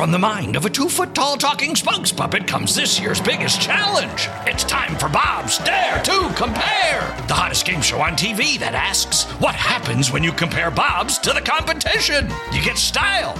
From the mind of a 2-foot-tall talking spokes puppet comes this year's biggest challenge. It's time for Bob's Dare to Compare, the hottest game show on TV that asks, what happens when you compare Bob's to the competition? You get style.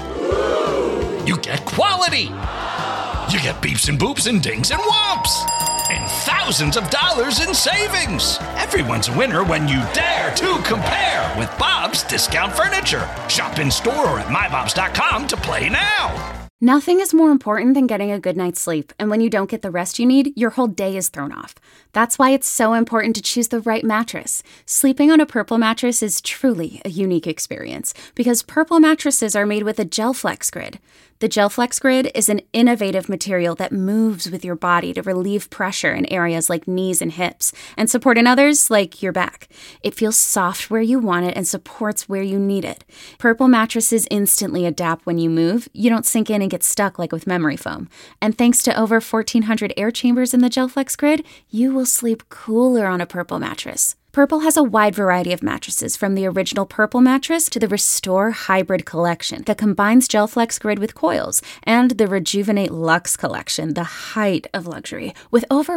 You get quality. You get beeps and boops and dings and whomps. And thousands of dollars in savings. Everyone's a winner when you dare to compare with Bob's Discount Furniture. Shop in store or at mybobs.com to play now. Nothing is more important than getting a good night's sleep, and when you don't get the rest you need, your whole day is thrown off. That's why it's so important to choose the right mattress. Sleeping on a Purple mattress is truly a unique experience, because Purple mattresses are made with a GelFlex Grid. The GelFlex Grid is an innovative material that moves with your body to relieve pressure in areas like knees and hips, and support in others like your back. It feels soft where you want it and supports where you need it. Purple mattresses instantly adapt when you move. You don't sink in and get stuck like with memory foam. And thanks to over 1,400 air chambers in the GelFlex Grid, you will sleep cooler on a Purple mattress. Purple has a wide variety of mattresses, from the original Purple mattress to the Restore Hybrid collection that combines GelFlex Grid with coils, and the Rejuvenate Luxe collection, the height of luxury, with over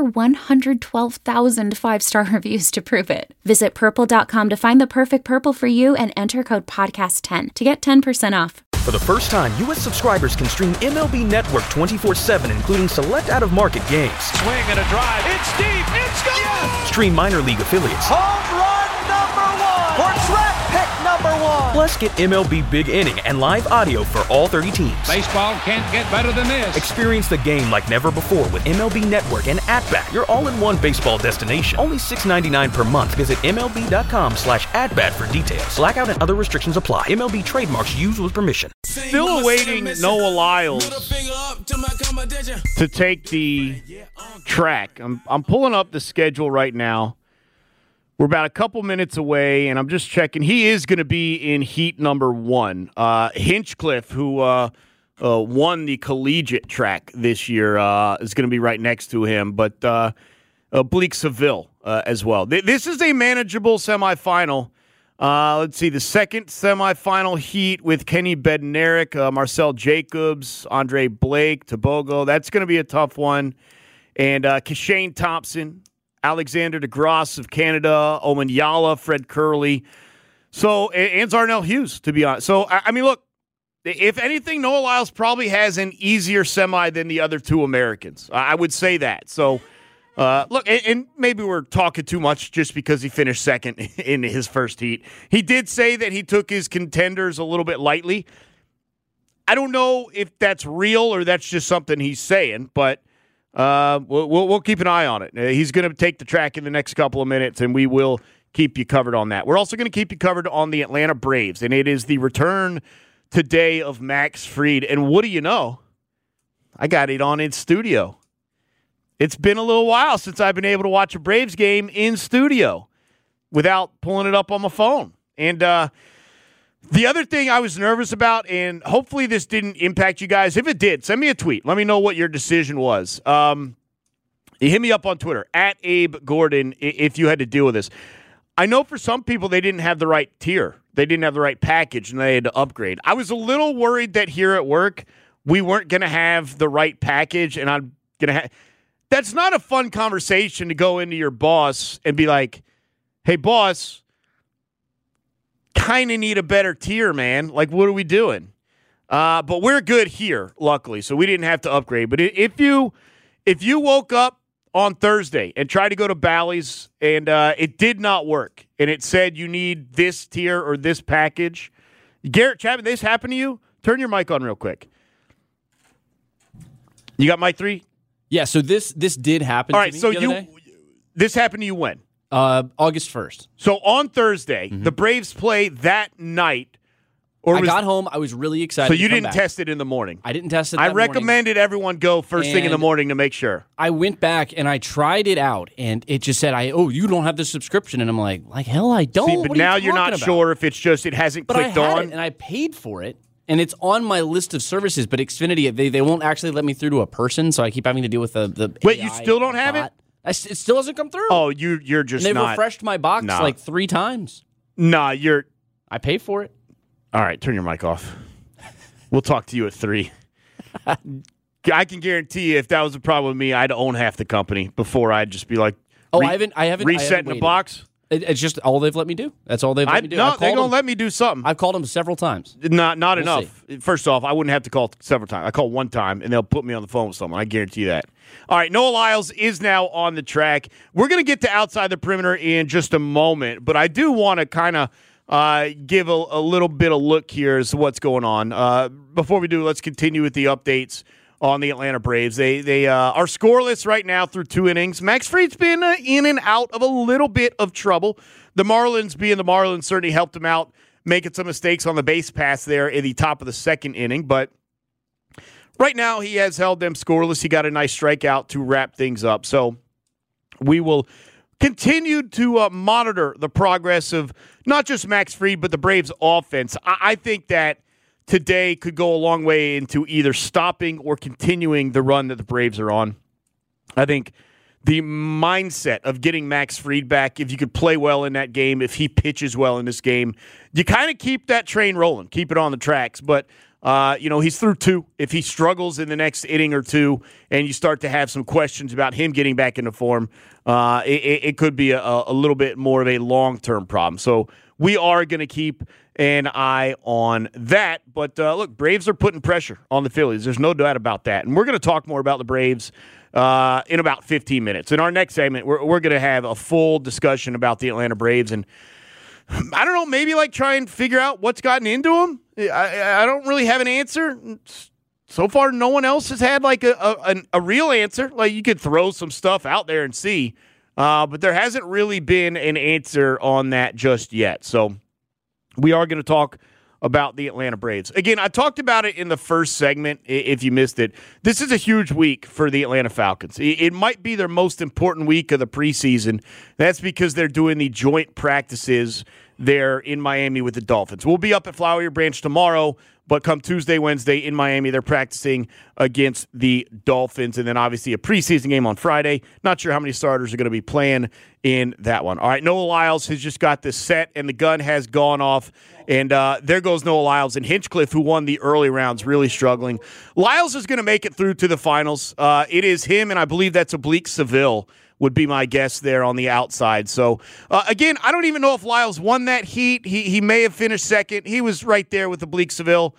112,000 five-star reviews to prove it. Visit purple.com to find the perfect Purple for you and enter code podcast10 to get 10% off. For the first time, U.S. subscribers can stream MLB Network 24/7, including select out-of-market games. Swing and a drive. It's deep. It's gone. Yes! Stream minor league affiliates. Home run number 1. Or draft pick number 1. Plus, get MLB Big Inning and live audio for all 30 teams. Baseball can't get better than this. Experience the game like never before with MLB Network and At-Bat, your all-in-one baseball destination. Only $6.99 per month. Visit MLB.com/AtBat for details. Blackout and other restrictions apply. MLB trademarks used with permission. Still awaiting Noah Lyles to take the track. I'm pulling up the schedule right now. We're about a couple minutes away, and I'm just checking. He is going to be in heat number 1. Hinchcliffe, who won the collegiate track this year, is going to be right next to him, but Bleak Seville as well. This is a manageable semifinal. Let's see, the second semifinal heat with Kenny Bednarik, Marcel Jacobs, Andre Blake, Tabogo. That's going to be a tough one. And Kashane Thompson, Alexander DeGrasse of Canada, Owen Yala, Fred Curley. So, and Zarnell Hughes, to be honest. So, I mean, look, if anything, Noah Lyles probably has an easier semi than the other two Americans. I would say that. So, look, and maybe we're talking too much just because he finished second in his first heat. He did say that he took his contenders a little bit lightly. I don't know if that's real or that's just something he's saying, but we'll keep an eye on it. He's going to take the track in the next couple of minutes, and we will keep you covered on that. We're also going to keep you covered on the Atlanta Braves, and it is the return today of Max Fried. And what do you know? I got it on in studio. It's been a little while since I've been able to watch a Braves game in studio without pulling it up on my phone. And the other thing I was nervous about, and hopefully this didn't impact you guys. If it did, send me a tweet. Let me know what your decision was. You hit me up on Twitter, at Abe Gordon, if you had to deal with this. I know for some people they didn't have the right tier. They didn't have the right package, and they had to upgrade. I was a little worried that here at work we weren't going to have the right package, and I'm going to have... That's not a fun conversation to go into your boss and be like, hey, boss, kind of need a better tier, man. Like, what are we doing? But we're good here, luckily, so we didn't have to upgrade. But if you woke up on Thursday and tried to go to Bally's and it did not work, and it said you need this tier or this package, Garrett Chapman, this happened to you? Turn your mic on real quick. You got mic 3? Yeah, so this did happen to me the other day. This happened to you when? August 1st. So on Thursday, the Braves play that night. I got home. I was really excited. So you didn't test it in the morning? I didn't test it I recommended everyone go first thing in the morning to make sure. I went back and I tried it out, and it just said, you don't have the subscription. And I'm like hell, I don't. See, but now you're not sure if it's just it hasn't clicked on. It, and I paid for it. And it's on my list of services, but Xfinity, they won't actually let me through to a person, so I keep having to deal with the Wait, AI you still don't have it? It still hasn't come through. Oh, you're just and not. They've refreshed my box like 3 times. Nah, I pay for it. All right, turn your mic off. We'll talk to you at 3. I can guarantee you if that was a problem with me, I'd own half the company before I'd just be like, I haven't resetting the box. It's just all they've let me do. That's all they've let me do. No, they're going to let me do something. I've called them several times. Not enough. See. First off, I wouldn't have to call several times. I call one time, and they'll put me on the phone with someone. I guarantee you that. All right, Noah Lyles is now on the track. We're going to get to outside the perimeter in just a moment, but I do want to kind of give a little bit of look here as to what's going on. Before we do, let's continue with the updates on the Atlanta Braves. They are scoreless right now through 2 innings. Max Fried's been in and out of a little bit of trouble. The Marlins, being the Marlins, certainly helped him out, making some mistakes on the base pass there in the top of the 2nd inning. But right now, he has held them scoreless. He got a nice strikeout to wrap things up. So we will continue to monitor the progress of not just Max Fried, but the Braves' offense. I think that today could go a long way into either stopping or continuing the run that the Braves are on. I think the mindset of getting Max Fried back, if you could play well in that game, if he pitches well in this game, you kind of keep that train rolling, keep it on the tracks. But, he's through 2. If he struggles in the next inning or 2 and you start to have some questions about him getting back into form, it could be a little bit more of a long-term problem. So we are going to keep an eye on that. But, look, Braves are putting pressure on the Phillies. There's no doubt about that. And we're going to talk more about the Braves in about 15 minutes. In our next segment, we're going to have a full discussion about the Atlanta Braves. And I don't know, maybe try and figure out what's gotten into them. I don't really have an answer. So far, no one else has had a real answer. You could throw some stuff out there and see. But there hasn't really been an answer on that just yet. So we are going to talk about the Atlanta Braves. Again, I talked about it in the first segment, if you missed it. This is a huge week for the Atlanta Falcons. It might be their most important week of the preseason. That's because they're doing the joint practices there in Miami with the Dolphins. We'll be up at Flowery Branch tomorrow, but come Tuesday, Wednesday in Miami, they're practicing against the Dolphins, and then obviously a preseason game on Friday. Not sure how many starters are going to be playing in that one. All right, Noah Lyles has just got this set, and the gun has gone off, and there goes Noah Lyles. And Hinchcliffe, who won the early rounds, really struggling. Lyles is going to make it through to the finals. It is him, and I believe that's Oblique Seville would be my guess there on the outside. So, again, I don't even know if Lyles won that heat. He may have finished second. He was right there with Oblique Seville.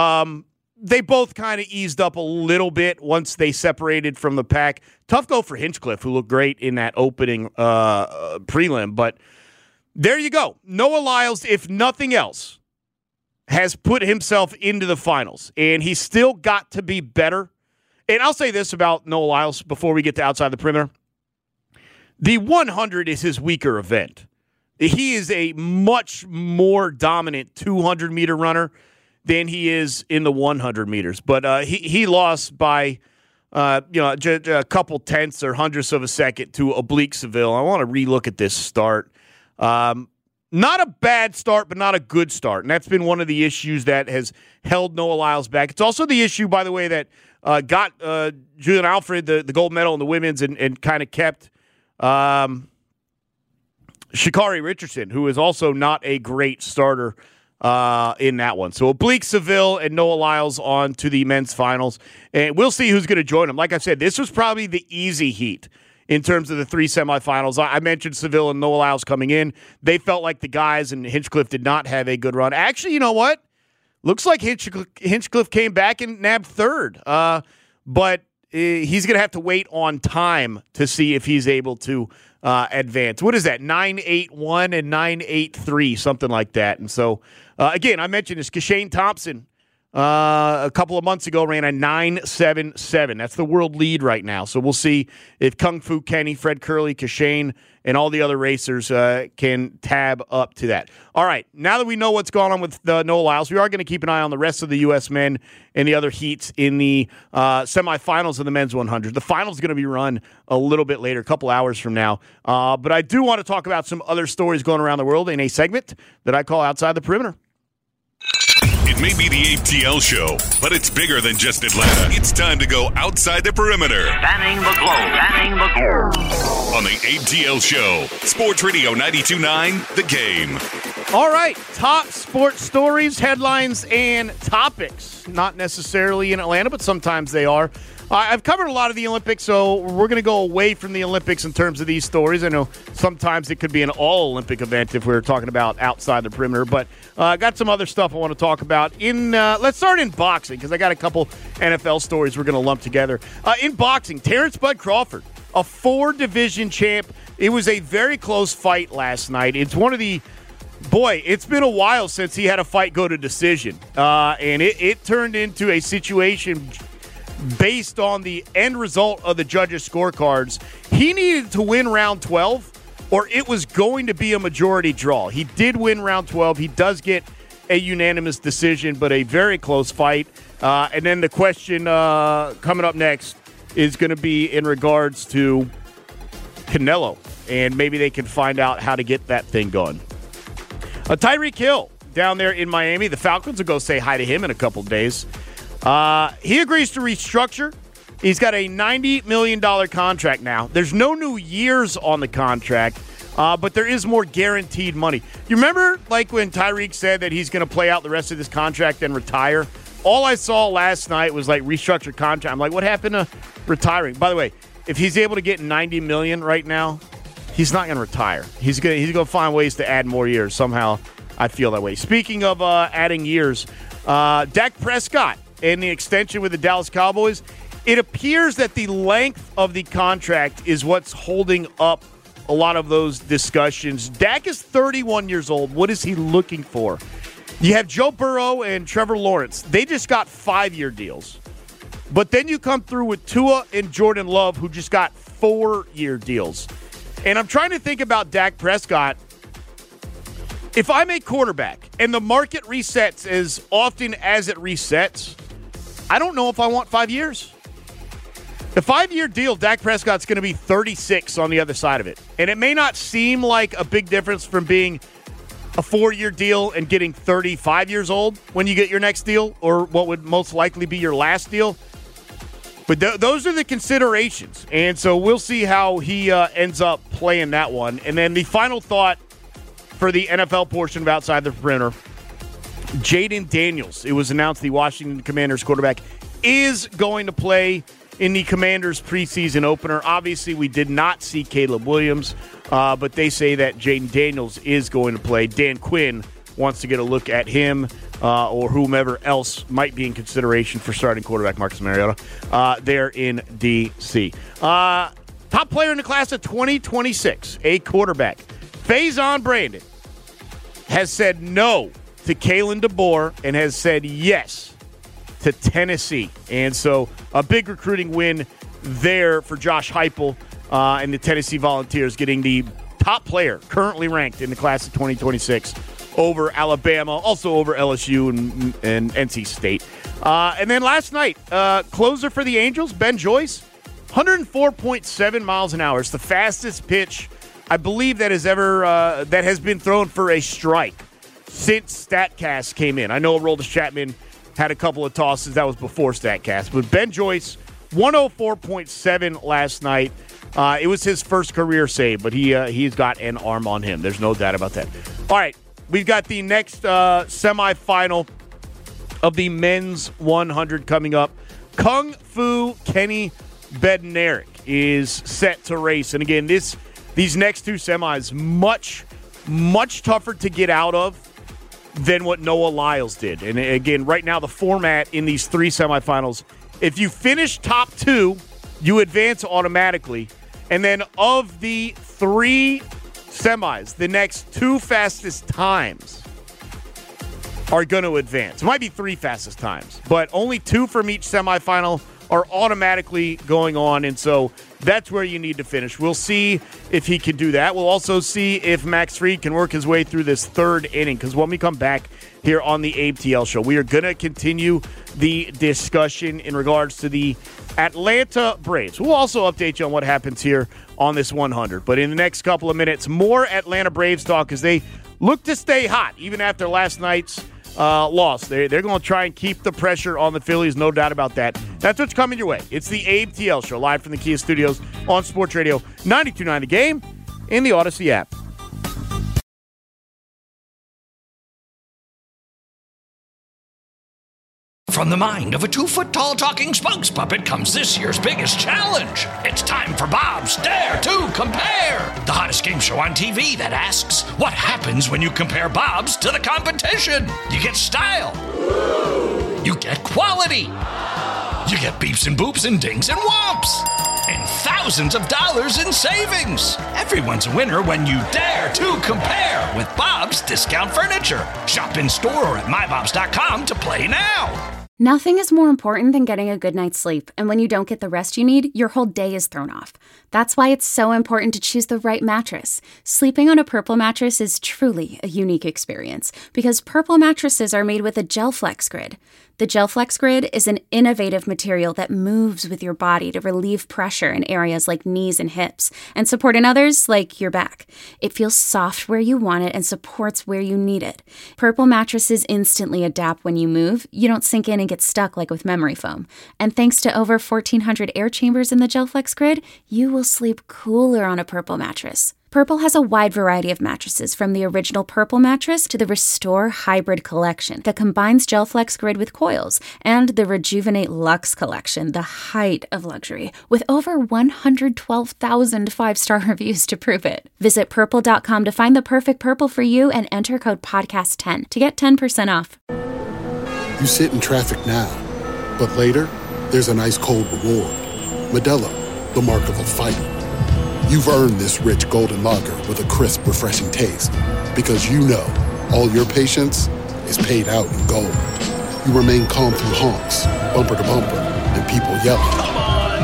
They both kind of eased up a little bit once they separated from the pack. Tough go for Hinchcliffe, who looked great in that opening prelim. But there you go. Noah Lyles, if nothing else, has put himself into the finals. And he's still got to be better. And I'll say this about Noah Lyles before we get to outside the perimeter. The 100 is his weaker event. He is a much more dominant 200-meter runner than he is in the 100 meters. But he lost by a couple tenths or hundredths of a second to Oblique Seville. I want to relook at this start. Not a bad start, but not a good start. And that's been one of the issues that has held Noah Lyles back. It's also the issue, by the way, that got Julian Alfred the gold medal in the women's and kind of kept Sha'Carri Richardson, who is also not a great starter in that one. So Oblique Seville and Noah Lyles on to the men's finals. And we'll see who's going to join them. Like I said, this was probably the easy heat in terms of the 3 semifinals. I mentioned Seville and Noah Lyles coming in. They felt like the guys, and Hinchcliffe did not have a good run. Actually, you know what? Looks like Hinchcliffe came back and nabbed third. But he's going to have to wait on time to see if he's able to advance. What is that? 9.81 and 9.83, something like that. And so, again, I mentioned this. Kashane Thompson a couple of months ago ran a 9.77. That's the world lead right now. So we'll see if Kung Fu Kenny, Fred Curley, Kashane, and all the other racers can tab up to that. All right, now that we know what's going on with Noah Lyles, we are going to keep an eye on the rest of the U.S. men and the other heats in the semifinals of the men's 100. The finals is going to be run a little bit later, a couple hours from now. But I do want to talk about some other stories going around the world in a segment that I call Outside the Perimeter. It may be the ATL show, but it's bigger than just Atlanta. It's time to go outside the perimeter. Spanning the globe. On the ATL show, Sports Radio 92.9, The Game. All right, top sports stories, headlines, and topics. Not necessarily in Atlanta, but sometimes they are. I've covered a lot of the Olympics, so we're going to go away from the Olympics in terms of these stories. I know sometimes it could be an all-Olympic event if we're talking about outside the perimeter, but I got some other stuff I want to talk about. Let's start in boxing, because I got a couple NFL stories we're going to lump together. In boxing, Terrence Bud Crawford, a 4-division champ. It was a very close fight last night. It's one of the it's been a while since he had a fight go to decision. And it turned into a situation based on the end result of the judges' scorecards. He needed to win round 12, or it was going to be a majority draw. He did win round 12. He does get a unanimous decision, but a very close fight. And then the question coming up next is going to be in regards to Canelo, and maybe they can find out how to get that thing going. Tyreek Hill down there in Miami. The Falcons will go say hi to him in a couple of days. He agrees to restructure. He's got a $90 million contract now. There's no new years on the contract, but there is more guaranteed money. You remember like when Tyreek said that he's going to play out the rest of this contract and retire? All I saw last night was like restructured contract. I'm like, what happened to retiring? By the way, if he's able to get $90 million right now, he's not going to retire. He's going to find ways to add more years. Somehow, I feel that way. Speaking of adding years, Dak Prescott and the extension with the Dallas Cowboys, it appears that the length of the contract is what's holding up a lot of those discussions. Dak is 31 years old. What is he looking for? You have Joe Burrow and Trevor Lawrence. They just got 5-year deals. But then you come through with Tua and Jordan Love, who just got 4-year deals. And I'm trying to think about Dak Prescott. If I'm a quarterback and the market resets as often as it resets, I don't know if I want 5 years. The 5-year deal, Dak Prescott's going to be 36 on the other side of it. And it may not seem like a big difference from being a 4-year deal and getting 35 years old when you get your next deal, or what would most likely be your last deal. But those are the considerations. And so we'll see how he ends up playing that one. And then the final thought for the NFL portion of Outside the Perimeter, Jaden Daniels. It was announced the Washington Commanders quarterback is going to play in the Commanders preseason opener. Obviously, we did not see Caleb Williams, but they say that Jaden Daniels is going to play. Dan Quinn wants to get a look at him or whomever else might be in consideration for starting quarterback Marcus Mariota there in D.C. Top player in the class of 2026, a quarterback. Faison Brandon has said no to Kalen DeBoer and has said yes to Tennessee. And so a big recruiting win there for Josh Heupel and the Tennessee Volunteers, getting the top player currently ranked in the class of 2026 over Alabama, also over LSU and NC State. And then last night, closer for the Angels, Ben Joyce, 104.7 miles an hour. It's the fastest pitch, I believe, that has been thrown for a strike since StatCast came in. I know Aroldis Chapman had a couple of tosses. That was before StatCast. But Ben Joyce, 104.7 last night. It was his first career save, but he's got an arm on him. There's no doubt about that. All right, we've got the next semifinal of the men's 100 coming up. Kung Fu Kenny Bednarik is set to race. And again, these next two semis, much tougher to get out of than what Noah Lyles did. And again, right now the format in these three semifinals, if you finish top two, you advance automatically. And then of the three semis, the next two fastest times are going to advance. It might be three fastest times, but only two from each semifinal are automatically going on, and so that's where you need to finish. We'll see if he can do that. We'll also see if Max Fried can work his way through this third inning, because when we come back here on the Abe TL Show, we are going to continue the discussion in regards to the Atlanta Braves. We'll also update you on what happens here on this 100. But in the next couple of minutes, more Atlanta Braves talk as they look to stay hot, even after last night's loss. They're going to try and keep the pressure on the Phillies, no doubt about that. That's what's coming your way. It's the Abe TL Show, live from the Kia Studios on Sports Radio 92.9 The Game and the Odyssey app. From the mind of a 2-foot-tall talking spokes puppet comes this year's biggest challenge. It's time for Bob's Dare to Compare, the hottest game show on TV that asks, what happens when you compare Bob's to the competition? You get style. You get quality. You get beeps and boops and dings and whomps. And thousands of dollars in savings. Everyone's a winner when you dare to compare with Bob's Discount Furniture. Shop in store or at mybobs.com to play now. Nothing is more important than getting a good night's sleep, and when you don't get the rest you need, your whole day is thrown off. That's why it's so important to choose the right mattress. Sleeping on a Purple mattress is truly a unique experience, because Purple mattresses are made with a GelFlex Grid. The GelFlex Grid is an innovative material that moves with your body to relieve pressure in areas like knees and hips, and support in others like your back. It feels soft where you want it and supports where you need it. Purple mattresses instantly adapt when you move. You don't sink in and get stuck like with memory foam. And thanks to over 1,400 air chambers in the GelFlex Grid, you will sleep cooler on a Purple mattress. Purple has a wide variety of mattresses, from the original Purple mattress to the Restore Hybrid collection that combines GelFlex Grid with coils, and the Rejuvenate Luxe collection, the height of luxury, with over 112,000 five-star reviews to prove it. Visit purple.com to find the perfect Purple for you and enter code podcast10 to get 10% off. You sit in traffic now, but later, there's an ice-cold reward. Modelo, the mark of a fighter. You've earned this rich golden lager with a crisp, refreshing taste. Because you know, all your patience is paid out in gold. You remain calm through honks, bumper to bumper, and people yelling. Come on,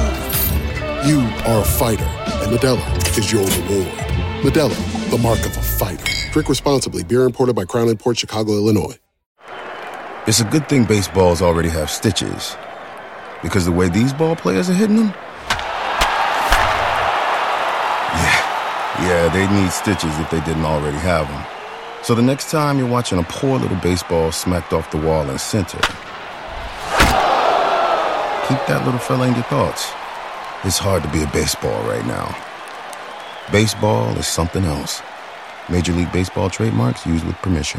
move! You are a fighter, and Modelo is your reward. Modelo, the mark of a fighter. Drink responsibly. Beer imported by Crown Imports, Chicago, Illinois. It's a good thing baseballs already have stitches. Because the way these ball players are hitting them, Yeah, they'd need stitches if they didn't already have them. So the next time you're watching a poor little baseball smacked off the wall in center, keep that little fella in your thoughts. It's hard to be a baseball right now. Baseball is something else. Major League Baseball trademarks used with permission.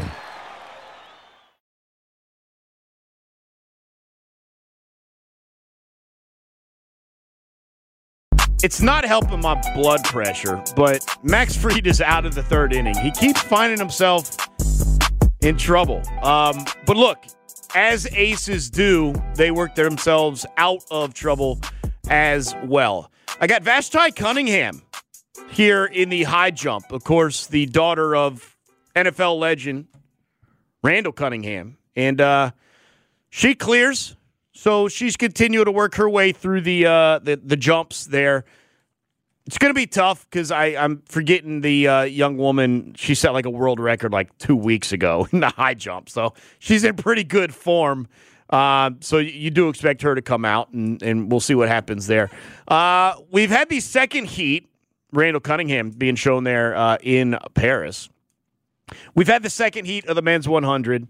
It's not helping my blood pressure, but Max Fried is out of the third inning. He keeps finding himself in trouble. But look, as aces do, they work themselves out of trouble as well. I got Vashti Cunningham here in the high jump. Of course, the daughter of NFL legend Randall Cunningham. And she clears. So she's continuing to work her way through the jumps there. It's going to be tough because I'm forgetting the young woman. She set like a world record like 2 weeks ago in the high jump. So she's in pretty good form. So you do expect her to come out, and we'll see what happens there. We've had the second heat, Randall Cunningham being shown there in Paris. We've had the second heat of the men's 100.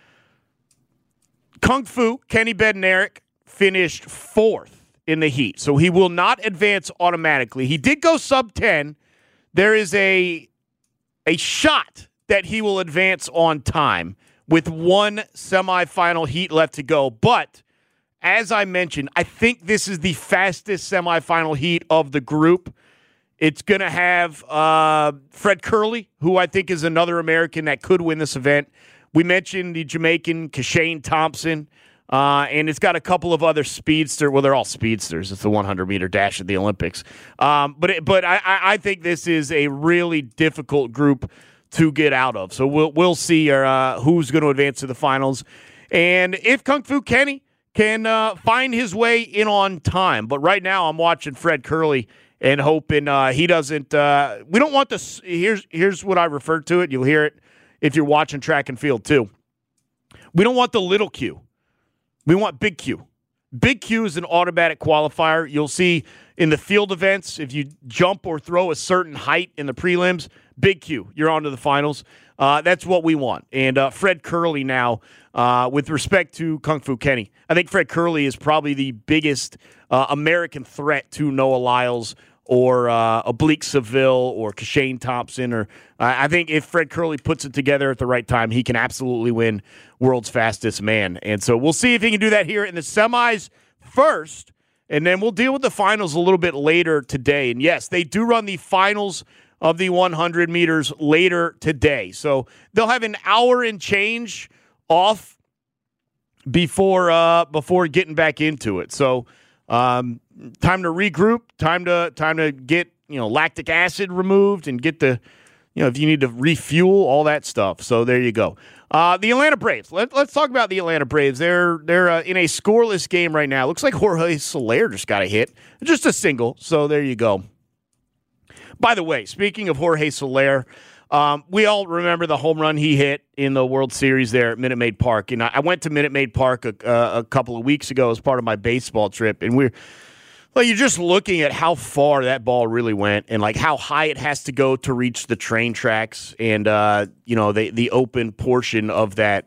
Kung Fu, Kenny Bednarik, finished fourth in the heat, so he will not advance automatically. He did go sub-10. There is a shot that he will advance on time with one semifinal heat left to go. But, as I mentioned, I think this is the fastest semifinal heat of the group. It's going to have Fred Curley, who I think is another American that could win this event. We mentioned the Jamaican Kashane Thompson, and it's got a couple of other speedsters. Well, they're all speedsters. It's the 100-meter dash at the Olympics. But I think this is a really difficult group to get out of. So we'll see who's going to advance to the finals, and if Kung Fu Kenny can find his way in on time. But right now, I'm watching Fred Curley and hoping he doesn't. We don't want this. Here's what I refer to it. You'll hear it if you're watching track and field too. We don't want the little Q. We want big Q. Big Q is an automatic qualifier. You'll see in the field events, if you jump or throw a certain height in the prelims, big Q, you're on to the finals. That's what we want. And Fred Curley now, with respect to Kung Fu Kenny, I think Fred Curley is probably the biggest American threat to Noah Lyles or Oblique Seville or Kashane Thompson. Or I think if Fred Curley puts it together at the right time, he can absolutely win World's Fastest Man. And so we'll see if he can do that here in the semis first, and then we'll deal with the finals a little bit later today. And yes, they do run the finals of the 100 meters later today. So they'll have an hour and change off before getting back into it. So time to regroup, time to get lactic acid removed and get the if you need to refuel, all that stuff. So there you go. The Atlanta Braves. Let's talk about the Atlanta Braves. They're in a scoreless game right now. Looks like Jorge Soler just got a hit, just a single. So there you go. By the way, speaking of Jorge Soler, we all remember the home run he hit in the World Series there at Minute Maid Park. And I went to Minute Maid Park a couple of weeks ago as part of my baseball trip, and you're just looking at how far that ball really went and like how high it has to go to reach the train tracks and the open portion of that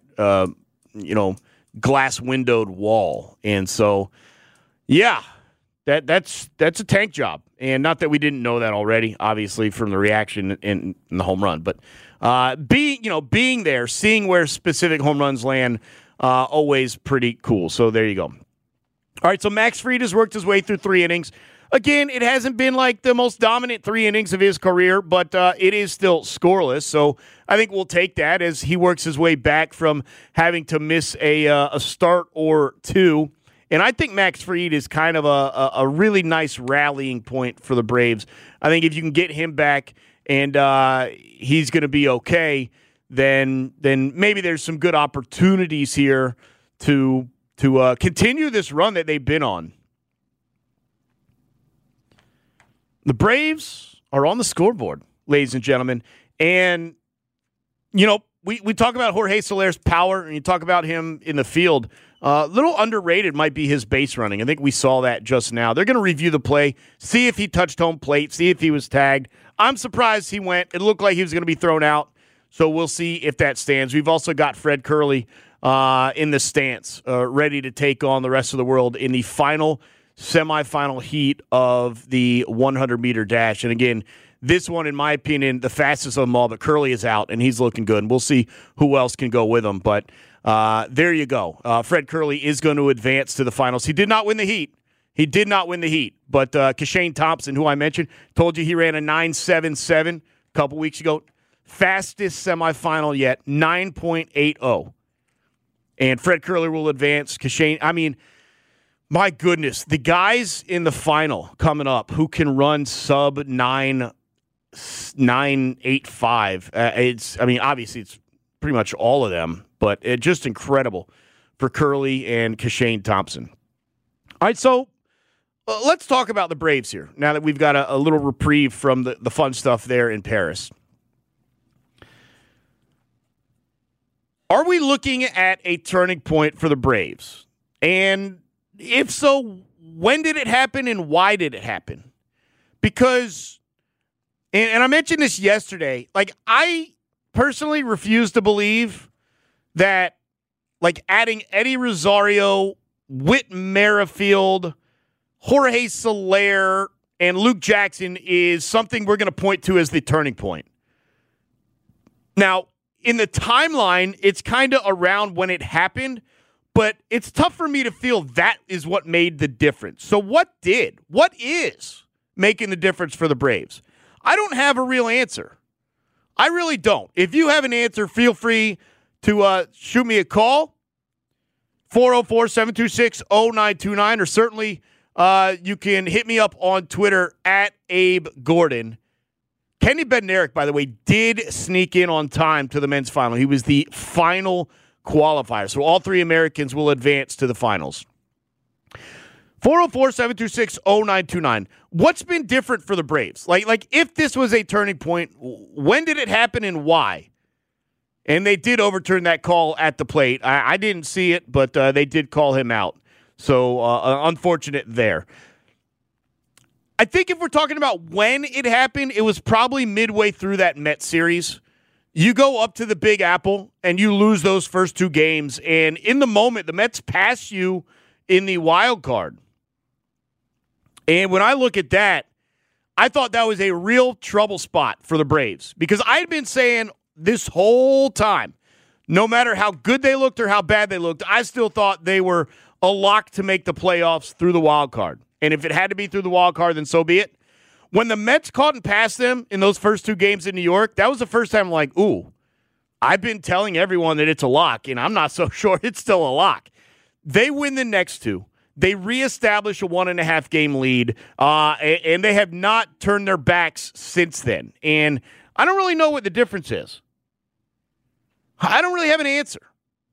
glass windowed wall. And so that's a tank job. And not that we didn't know that already, obviously, from the reaction in the home run. But being there, seeing where specific home runs land, always pretty cool. So there you go. All right, so Max Fried has worked his way through 3 innings. Again, it hasn't been like the most dominant 3 innings of his career, but it is still scoreless. So I think we'll take that as he works his way back from having to miss a start or two. And I think Max Fried is kind of a really nice rallying point for the Braves. I think if you can get him back and he's going to be okay, then maybe there's some good opportunities here to continue this run that they've been on. The Braves are on the scoreboard, ladies and gentlemen. And, we talk about Jorge Soler's power, and you talk about him in the field. Little underrated might be his base running. I think we saw that just now. They're going to review the play, see if he touched home plate, see if he was tagged. I'm surprised he went. It looked like he was going to be thrown out, so we'll see if that stands. We've also got Fred Curley in the stance, ready to take on the rest of the world in the final semifinal heat of the 100-meter dash. And again, this one, in my opinion, the fastest of them all, but Curley is out, and he's looking good. And we'll see who else can go with him. But there you go. Fred Curley is going to advance to the finals. He did not win the heat. But Kashane Thompson, who I mentioned, told you he ran a 9.77 a couple weeks ago. Fastest semifinal yet, 9.80. And Fred Curley will advance. Kashane, my goodness, the guys in the final coming up who can run sub 9.85. Obviously it's pretty much all of them, but it's just incredible for Curley and Kashane Thompson. All right, so let's talk about the Braves here now that we've got a little reprieve from the fun stuff there in Paris. Are we looking at a turning point for the Braves? And if so, when did it happen and why did it happen? Because, and I mentioned this yesterday, I personally refuse to believe that adding Eddie Rosario, Whit Merrifield, Jorge Soler, and Luke Jackson is something we're going to point to as the turning point. Now, in the timeline, it's kind of around when it happened, but it's tough for me to feel that is what made the difference. So what is making the difference for the Braves? I don't have a real answer. I really don't. If you have an answer, feel free to shoot me a call, 404-726-0929, or certainly you can hit me up on Twitter at Abe Gordon. Kenny Bednarik, by the way, did sneak in on time to the men's final. He was the final qualifier. So all 3 Americans will advance to the finals. 404-726-0929. What's been different for the Braves? Like if this was a turning point, when did it happen and why? And they did overturn that call at the plate. I didn't see it, but they did call him out. So unfortunate there. I think if we're talking about when it happened, it was probably midway through that Mets series. You go up to the Big Apple and you lose those first 2 games. And in the moment, the Mets pass you in the wild card. And when I look at that, I thought that was a real trouble spot for the Braves because I had been saying this whole time, no matter how good they looked or how bad they looked, I still thought they were a lock to make the playoffs through the wild card. And if it had to be through the wild card, then so be it. When the Mets caught and passed them in those first 2 games in New York, that was the first time I'm like, ooh, I've been telling everyone that it's a lock, and I'm not so sure it's still a lock. They win the next 2. They reestablish a 1.5-game lead, and they have not turned their backs since then. And I don't really know what the difference is. I don't really have an answer.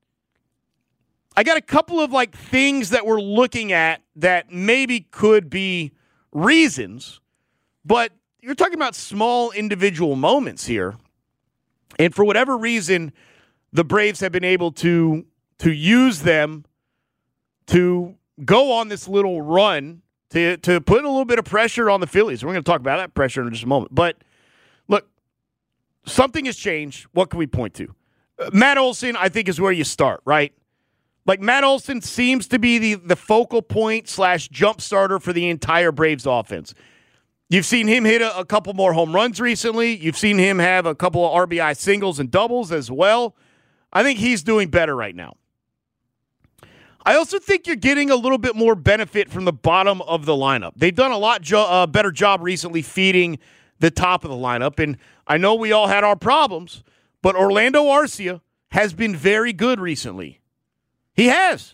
I got a couple of things that we're looking at that maybe could be reasons, but you're talking about small individual moments here. And for whatever reason, the Braves have been able to use them to go on this little run to put a little bit of pressure on the Phillies. We're going to talk about that pressure in just a moment. But look, something has changed. What can we point to? Matt Olson, I think, is where you start, right? Matt Olson seems to be the focal point / jump starter for the entire Braves offense. You've seen him hit a couple more home runs recently. You've seen him have a couple of RBI singles and doubles as well. I think he's doing better right now. I also think you're getting a little bit more benefit from the bottom of the lineup. They've done a lot better job recently feeding the top of the lineup, and I know we all had our problems, but Orlando Arcia has been very good recently. He has.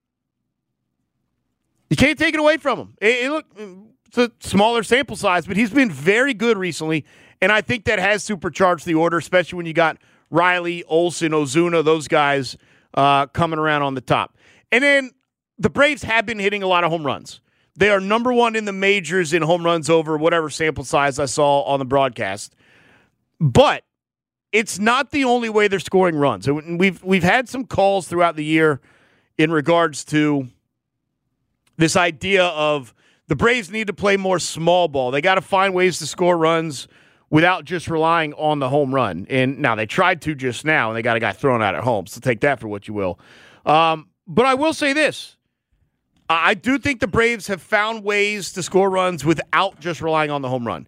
You can't take it away from him. It's a smaller sample size, but he's been very good recently, and I think that has supercharged the order, especially when you got Riley, Olson, Ozuna, those guys coming around on the top. And then the Braves have been hitting a lot of home runs. They are number 1 in the majors in home runs over whatever sample size I saw on the broadcast. But it's not the only way they're scoring runs. We've had some calls throughout the year in regards to this idea of the Braves need to play more small ball. They got to find ways to score runs without just relying on the home run. And now they tried to just now, and they got a guy thrown out at home. So take that for what you will. But I will say this. I do think the Braves have found ways to score runs without just relying on the home run.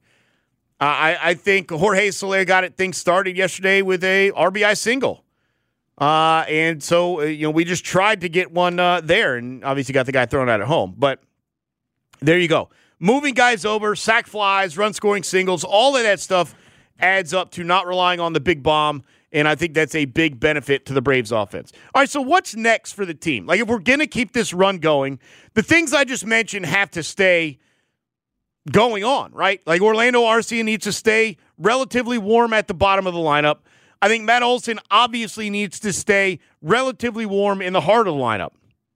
I think Jorge Soler got things started yesterday with a RBI single. And so, we just tried to get one there, and obviously got the guy thrown out at home. But there you go. Moving guys over, sac flies, run-scoring singles, all of that stuff adds up to not relying on the big bomb, and I think that's a big benefit to the Braves offense. All right, so what's next for the team? If we're going to keep this run going, the things I just mentioned have to stay going on, right? Orlando Arcia needs to stay relatively warm at the bottom of the lineup. I think Matt Olson obviously needs to stay relatively warm in the heart of the lineup.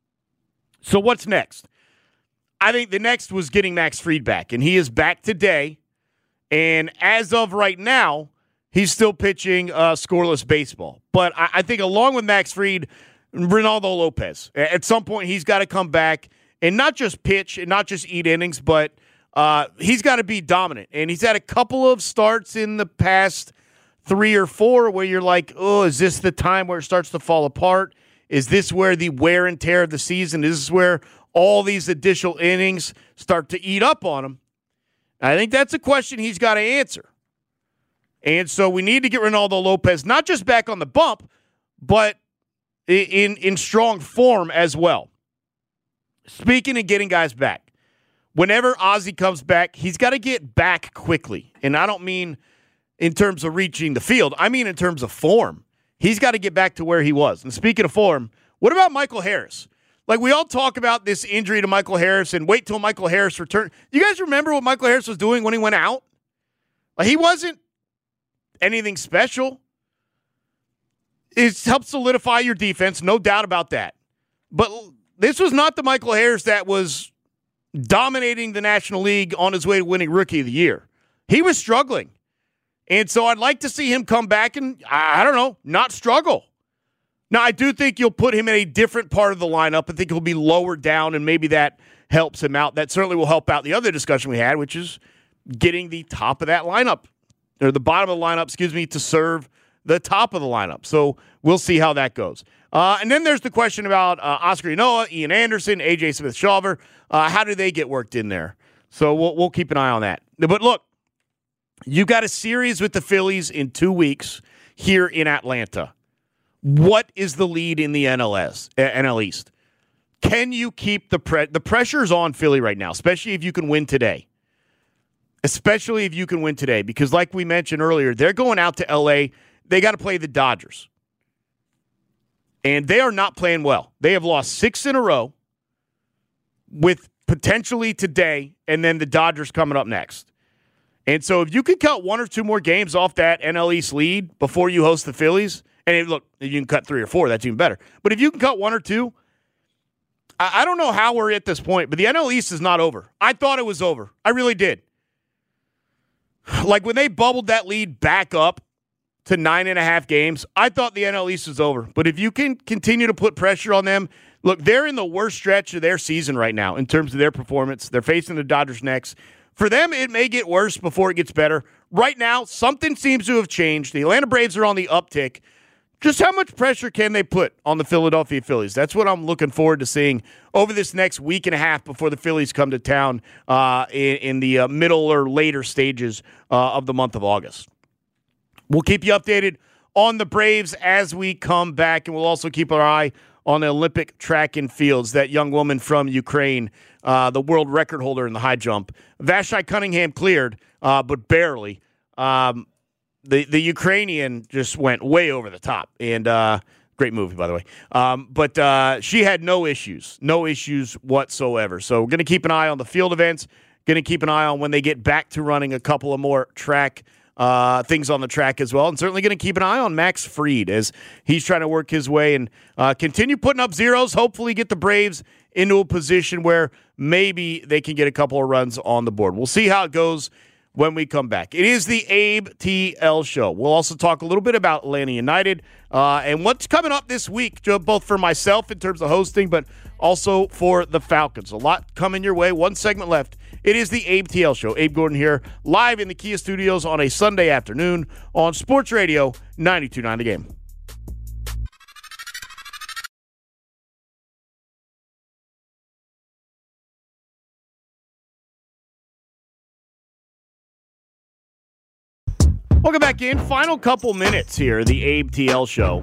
So what's next? I think the next was getting Max Fried back, and he is back today. And as of right now, he's still pitching scoreless baseball. But I think along with Max Fried, Ronaldo Lopez, at some point he's got to come back and not just pitch and not just eat innings, but he's got to be dominant. And he's had a couple of starts in the past 3 or 4 where you're like, oh, is this the time where it starts to fall apart? Is this where the wear and tear of the season, is this where all these additional innings start to eat up on him? I think that's a question he's got to answer. And so we need to get Ronaldo Lopez not just back on the bump, but in strong form as well. Speaking of getting guys back, whenever Ozzy comes back, he's got to get back quickly. And I don't mean in terms of reaching the field. I mean in terms of form. He's got to get back to where he was. And speaking of form, what about Michael Harris? We all talk about this injury to Michael Harris and wait till Michael Harris returns. You guys remember what Michael Harris was doing when he went out? He wasn't anything special. It's helped solidify your defense, no doubt about that. But this was not the Michael Harris that was dominating the National League on his way to winning Rookie of the Year. He was struggling. And so I'd like to see him come back and, I don't know, not struggle. Now, I do think you'll put him in a different part of the lineup. I think he'll be lower down, and maybe that helps him out. That certainly will help out the other discussion we had, which is getting the top of that lineup, or the bottom of the lineup, to serve the top of the lineup. So we'll see how that goes. And then there's the question about Oscar Ynoa, Ian Anderson, A.J. Smith-Shawver. How do they get worked in there? So we'll keep an eye on that. But look, you got a series with the Phillies in 2 weeks here in Atlanta. What is the lead in the NL East? Can you keep the pressure's on Philly right now, especially if you can win today. Because like we mentioned earlier, they're going out to L.A. They got to play the Dodgers. And they are not playing well. They have lost 6 in a row with potentially today and then the Dodgers coming up next. And so if you can cut 1 or 2 more games off that NL East lead before you host the Phillies, and look, you can cut 3 or 4, that's even better. But if you can cut 1 or 2, I don't know how we're at this point, but the NL East is not over. I thought it was over. I really did. Like when they bubbled that lead back up to 9.5 games, I thought the NL East was over. But if you can continue to put pressure on them, look, they're in the worst stretch of their season right now in terms of their performance. They're facing the Dodgers next. For them, it may get worse before it gets better. Right now, something seems to have changed. The Atlanta Braves are on the uptick. Just how much pressure can they put on the Philadelphia Phillies? That's what I'm looking forward to seeing over this next week and a half before the Phillies come to town in the middle or later stages of the month of August. We'll keep you updated on the Braves as we come back, and we'll also keep our eye on the Olympic track and fields. That young woman from Ukraine, the world record holder in the high jump. Vashti Cunningham cleared, but barely. The Ukrainian just went way over the top, and great movie, by the way. But she had no issues whatsoever. So we're going to keep an eye on the field events, going to keep an eye on when they get back to running a couple of more track things on the track as well, and certainly going to keep an eye on Max Fried as he's trying to work his way and continue putting up zeros, hopefully get the Braves into a position where maybe they can get a couple of runs on the board. We'll see how it goes when we come back. It is the Abe TL Show. We'll also talk a little bit about Atlanta United and what's coming up this week, both for myself in terms of hosting, but also for the Falcons. A lot coming your way. 1 segment left. It is the Abe TL Show. Abe Gordon here, live in the Kia Studios on a Sunday afternoon on Sports Radio 92.9 The Game. Welcome back in. Final couple minutes here, the Abe TL Show.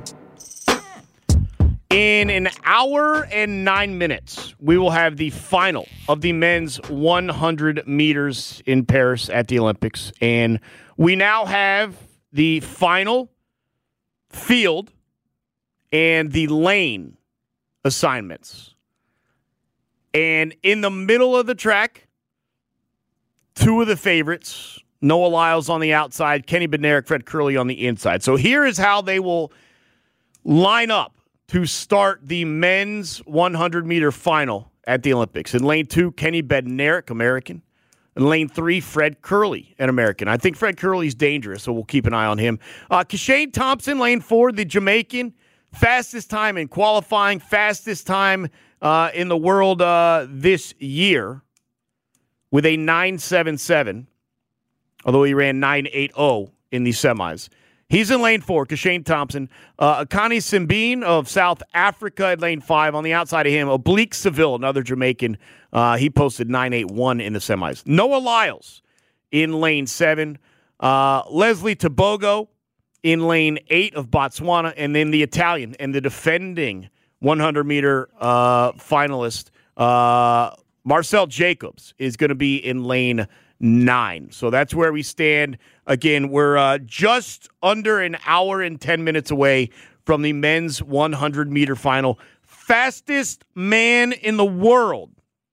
In an hour and 9 minutes, we will have the final of the men's 100 meters in Paris at the Olympics. And we now have the final field and the lane assignments. And in the middle of the track, 2 of the favorites, Noah Lyles on the outside, Kenny Bednarek, Fred Kerley on the inside. So here is how they will line up to start the men's 100-meter final at the Olympics. In lane 2, Kenny Bednarek, American. In lane 3, Fred Kerley, an American. I think Fred Kerley's dangerous, so we'll keep an eye on him. Keshane Thompson, lane 4, the Jamaican. Fastest time in qualifying, fastest time in the world this year with a 9.77, although he ran 9.80 in the semis. He's in lane 4, Keshane Thompson. Akani Simbine of South Africa at lane 5. On the outside of him, Oblique Seville, another Jamaican. He posted 9.81 in the semis. Noah Lyles in lane 7. Leslie Tebogo in lane 8 of Botswana. And then the Italian and the defending 100-meter finalist, Marcel Jacobs, is going to be in lane 9. So that's where we stand. Again, we're just under an hour and 10 minutes away from the men's 100-meter final. Fastest man in the world.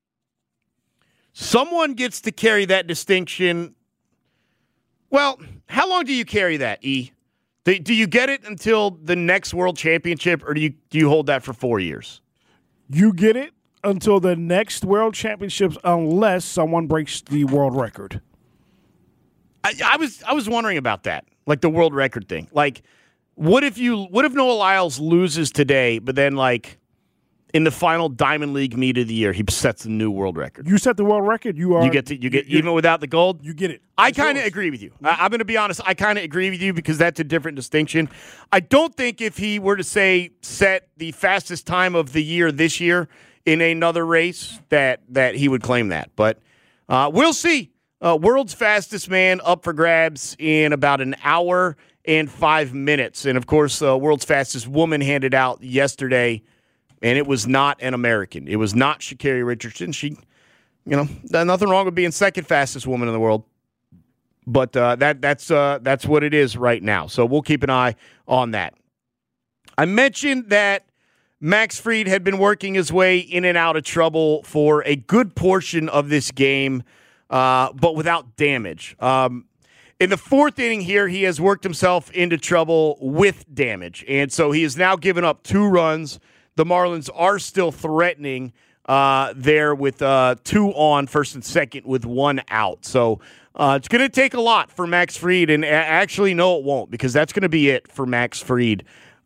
Someone gets to carry that distinction. Well, how long do you carry that, E? Do you get it until the next World Championship, or do you hold that for 4 years? You get it until the next World Championships, unless someone breaks the world record. I was wondering about that, like the world record thing. Like, what if Noah Lyles loses today, but then like in the final Diamond League meet of the year, he sets a new world record? You set the world record. You get even without the gold. You get it. I kind of agree with you. I'm going to be honest. I kind of agree with you because that's a different distinction. I don't think if he were to say set the fastest time of the year this year in another race that he would claim that. But we'll see. World's fastest man up for grabs in about an hour and 5 minutes. And, of course, world's fastest woman handed out yesterday, and it was not an American. It was not Sha'Carri Richardson. She, nothing wrong with being second fastest woman in the world. But that's what it is right now. So we'll keep an eye on that. I mentioned that Max Fried had been working his way in and out of trouble for a good portion of this game, but without damage. In the fourth inning here, he has worked himself into trouble with damage, and so he has now given up 2 runs. The Marlins are still threatening there with 2 on, first and second, with 1 out. So it's going to take a lot for Max Fried, and actually, no, it won't, because that's going to be it for Max Fried.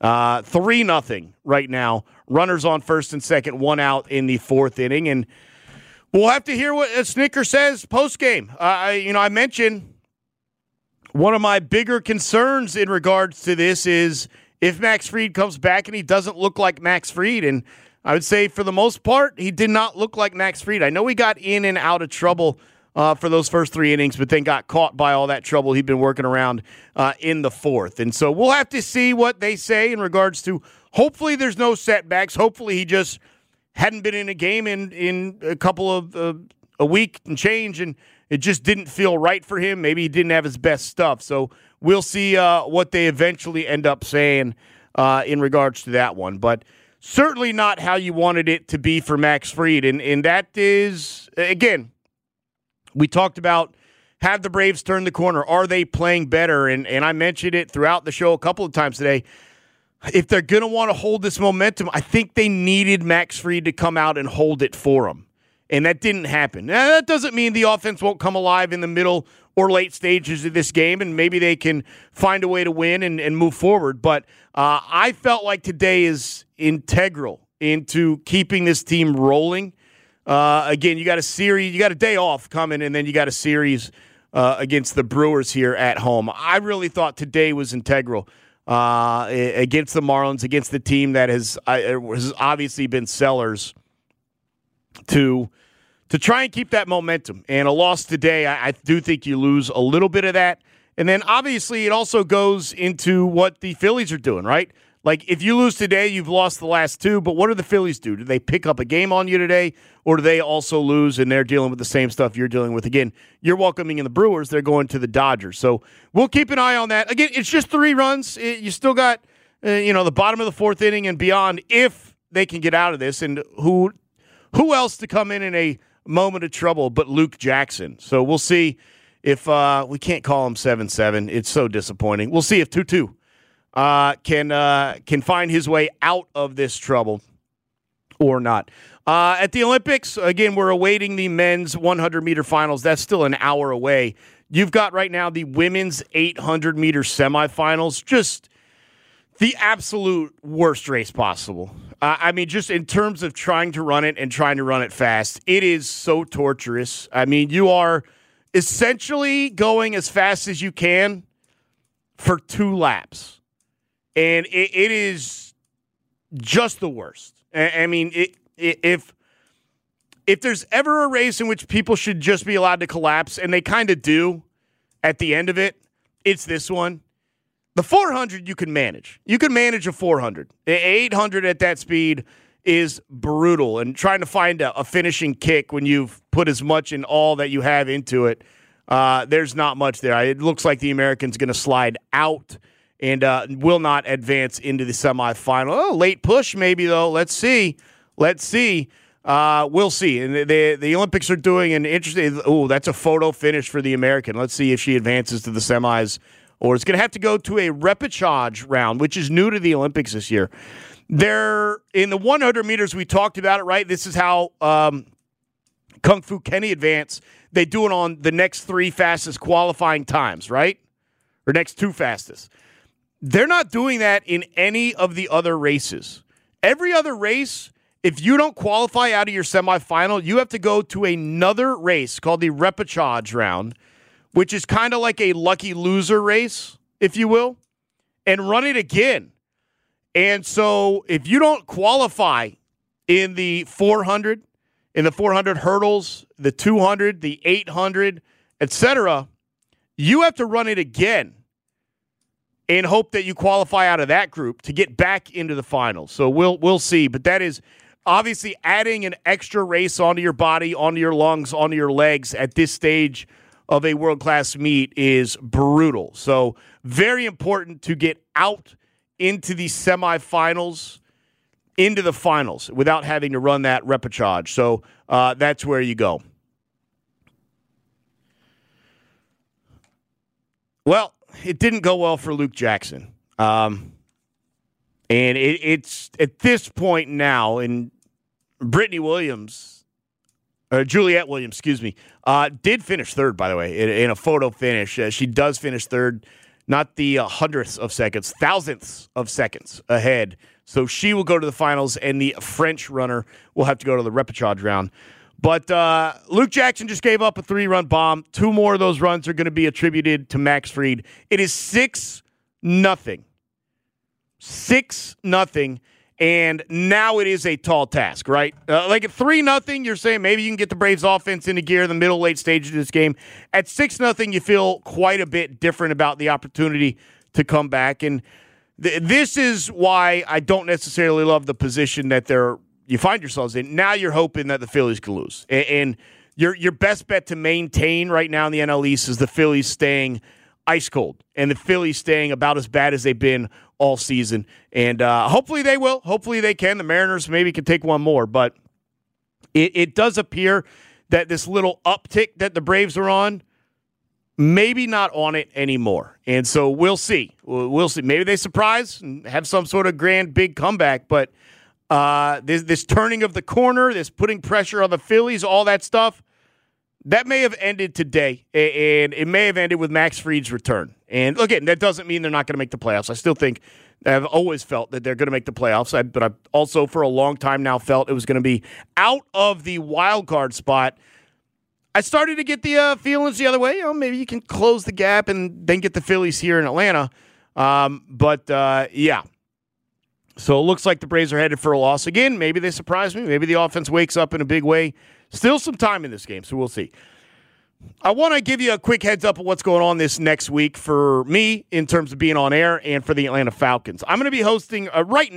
3-0 right now. Runners on first and second, 1 out in the fourth inning, and we'll have to hear what Snitker says post-game. I mentioned one of my bigger concerns in regards to this is if Max Fried comes back and he doesn't look like Max Fried, and I would say for the most part, he did not look like Max Fried. I know he got in and out of trouble for those first 3 innings, but then got caught by all that trouble he'd been working around in the fourth. And so we'll have to see what they say in regards to, hopefully there's no setbacks. Hopefully he just hadn't been in a game in a couple of a week and change, and it just didn't feel right for him. Maybe he didn't have his best stuff. So we'll see what they eventually end up saying in regards to that one. But certainly not how you wanted it to be for Max Fried. And that is, again, we talked about, have the Braves turn the corner? Are they playing better? And I mentioned it throughout the show a couple of times today. If they're going to want to hold this momentum, I think they needed Max Fried to come out and hold it for them. And that didn't happen. Now, that doesn't mean the offense won't come alive in the middle or late stages of this game, and maybe they can find a way to win and move forward. But I felt like today is integral into keeping this team rolling. Again, you got a day off coming, and then you got a series against the Brewers here at home. I really thought today was integral against the Marlins, against the team that has obviously been sellers to try and keep that momentum. And a loss today, I do think you lose a little bit of that. And then obviously it also goes into what the Phillies are doing, right? Like, if you lose today, you've lost the last 2, but what do the Phillies do? Do they pick up a game on you today, or do they also lose and they're dealing with the same stuff you're dealing with? Again, you're welcoming in the Brewers. They're going to the Dodgers. So we'll keep an eye on that. Again, it's just 3 runs. You still got, the bottom of the fourth inning and beyond if they can get out of this. And who else to come in a moment of trouble but Luke Jackson? So we'll see if we can't call him 7-7. It's so disappointing. We'll see if 2-2 can find his way out of this trouble or not. At the Olympics, again, we're awaiting the men's 100-meter finals. That's still an hour away. You've got right now the women's 800-meter semifinals. Just the absolute worst race possible. I mean, just in terms of trying to run it and trying to run it fast, it is so torturous. I mean, you are essentially going as fast as you can for 2 laps. And it is just the worst. I mean, if there's ever a race in which people should just be allowed to collapse, and they kind of do at the end of it, it's this one. The 400 you can manage. You can manage a 400. 800 at that speed is brutal. And trying to find a finishing kick when you've put as much in all that you have into it, there's not much there. It looks like the American's going to slide out and will not advance into the semifinal. Oh, late push maybe, though. Let's see. We'll see. And the Olympics are doing an interesting – oh, that's a photo finish for the American. Let's see if she advances to the semis, or it's going to have to go to a repechage round, which is new to the Olympics this year. They're in the 100 meters, we talked about it, right? This is how Kung Fu Kenny advance. They do it on the next 3 fastest qualifying times, right? Or next 2 fastest. They're not doing that in any of the other races. Every other race, if you don't qualify out of your semifinal, you have to go to another race called the repechage round, which is kind of like a lucky loser race, if you will, and run it again. And so if you don't qualify in the 400, in the 400 hurdles, the 200, the 800, etc., you have to run it again and hope that you qualify out of that group to get back into the finals. So we'll see. But that is obviously adding an extra race onto your body, onto your lungs, onto your legs at this stage of a world-class meet is brutal. So very important to get out into the semifinals, into the finals, without having to run that repechage. So that's where you go. Well, it didn't go well for Luke Jackson. And it's at this point now, and Brittany Williams, or Juliette Williams, did finish third, by the way, in a photo finish. She does finish third, not the hundredths of seconds, thousandths of seconds ahead. So she will go to the finals, and the French runner will have to go to the repechage round. But Luke Jackson just gave up a 3-run bomb. 2 more of those runs are going to be attributed to Max Fried. It is 6-0. 6-0. And now it is a tall task, right? Like at 3-0, you're saying maybe you can get the Braves offense into gear in the middle, late stages of this game. At 6-0, you feel quite a bit different about the opportunity to come back. And this is why I don't necessarily love the position that you find yourselves in. Now you're hoping that the Phillies can lose. And your best bet to maintain right now in the NL East is the Phillies staying ice cold and the Phillies staying about as bad as they've been all season. And hopefully they will. Hopefully they can. The Mariners maybe can take one more. But it does appear that this little uptick that the Braves are on, maybe not on it anymore. And so we'll see. We'll see. Maybe they surprise and have some sort of grand, big comeback. But this turning of the corner, this putting pressure on the Phillies, all that stuff, that may have ended today, and it may have ended with Max Fried's return. And again, that doesn't mean they're not going to make the playoffs. I still think, I've always felt that they're going to make the playoffs, but I've also for a long time now felt it was going to be out of the wild card spot. I started to get the feelings the other way. Maybe you can close the gap and then get the Phillies here in Atlanta. Yeah. So it looks like the Braves are headed for a loss again. Maybe they surprise me. Maybe the offense wakes up in a big way. Still some time in this game, so we'll see. I want to give you a quick heads up of what's going on this next week for me in terms of being on air and for the Atlanta Falcons. I'm going to be hosting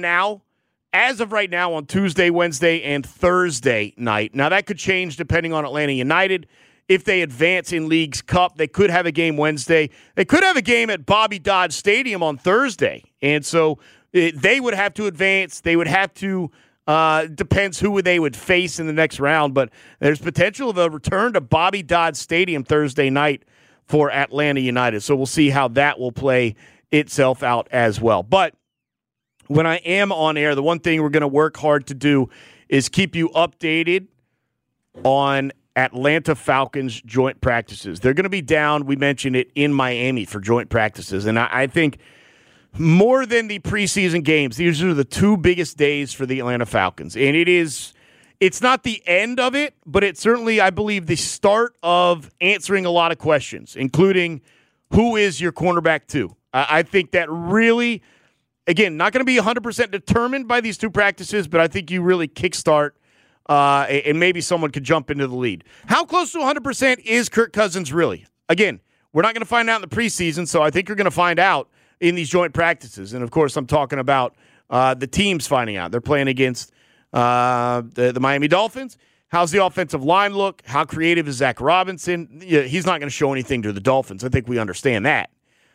as of right now, on Tuesday, Wednesday, and Thursday night. Now, that could change depending on Atlanta United. If they advance in League's Cup, they could have a game Wednesday. They could have a game at Bobby Dodd Stadium on Thursday. And so they would have to advance. They would have to depends who they would face in the next round, but there's potential of a return to Bobby Dodd Stadium Thursday night for Atlanta United. So we'll see how that will play itself out as well. But when I am on air, the one thing we're going to work hard to do is keep you updated on Atlanta Falcons joint practices. They're going to be down, we mentioned it, in Miami for joint practices. And I think more than the preseason games, these are the 2 biggest days for the Atlanta Falcons. And it's not the end of it, but it's certainly, I believe, the start of answering a lot of questions, including who is your cornerback 2. I think that really, again, not going to be 100% determined by these 2 practices, but I think you really kickstart and maybe someone could jump into the lead. How close to 100% is Kirk Cousins really? Again, we're not going to find out in the preseason, so I think you're going to find out in these joint practices. And, of course, I'm talking about the teams finding out. They're playing against the Miami Dolphins. How's the offensive line look? How creative is Zach Robinson? Yeah, he's not going to show anything to the Dolphins. I think we understand that.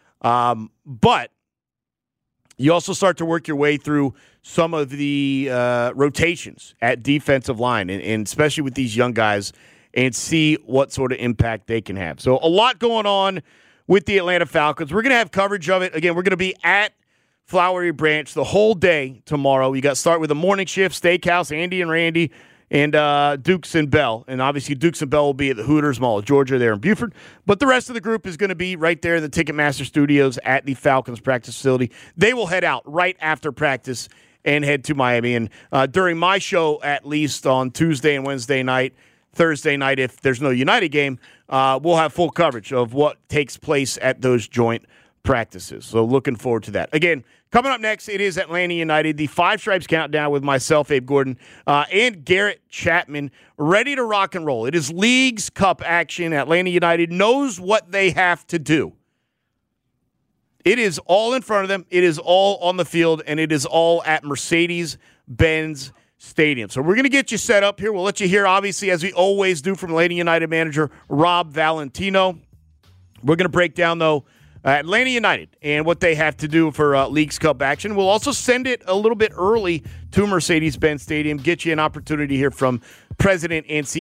But you also start to work your way through some of the rotations at defensive line, and especially with these young guys, and see what sort of impact they can have. So a lot going on with the Atlanta Falcons. We're going to have coverage of it. Again, we're going to be at Flowery Branch the whole day tomorrow. You got to start with a morning shift, Steakhouse, Andy and Randy, and Dukes and Bell. And obviously Dukes and Bell will be at the Hooters Mall of Georgia there in Buford. But the rest of the group is going to be right there in the Ticketmaster Studios at the Falcons practice facility. They will head out right after practice and head to Miami. And during my show, at least on Tuesday and Wednesday night, Thursday night, if there's no United game, we'll have full coverage of what takes place at those joint practices. So looking forward to that. Again, coming up next, it is Atlanta United, the Five Stripes Countdown with myself, Abe Gordon, and Garrett Chapman, ready to rock and roll. It is Leagues Cup action. Atlanta United knows what they have to do. It is all in front of them. It is all on the field, and it is all at Mercedes-Benz Stadium. So we're going to get you set up here. We'll let you hear, obviously, as we always do, from Atlanta United manager Rob Valentino. We're going to break down, though, Atlanta United and what they have to do for Leagues Cup action. We'll also send it a little bit early to Mercedes-Benz Stadium, get you an opportunity here from President and CEO.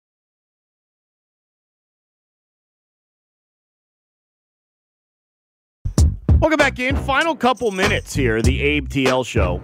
Welcome back in. Final couple minutes here, the Abe TL Show.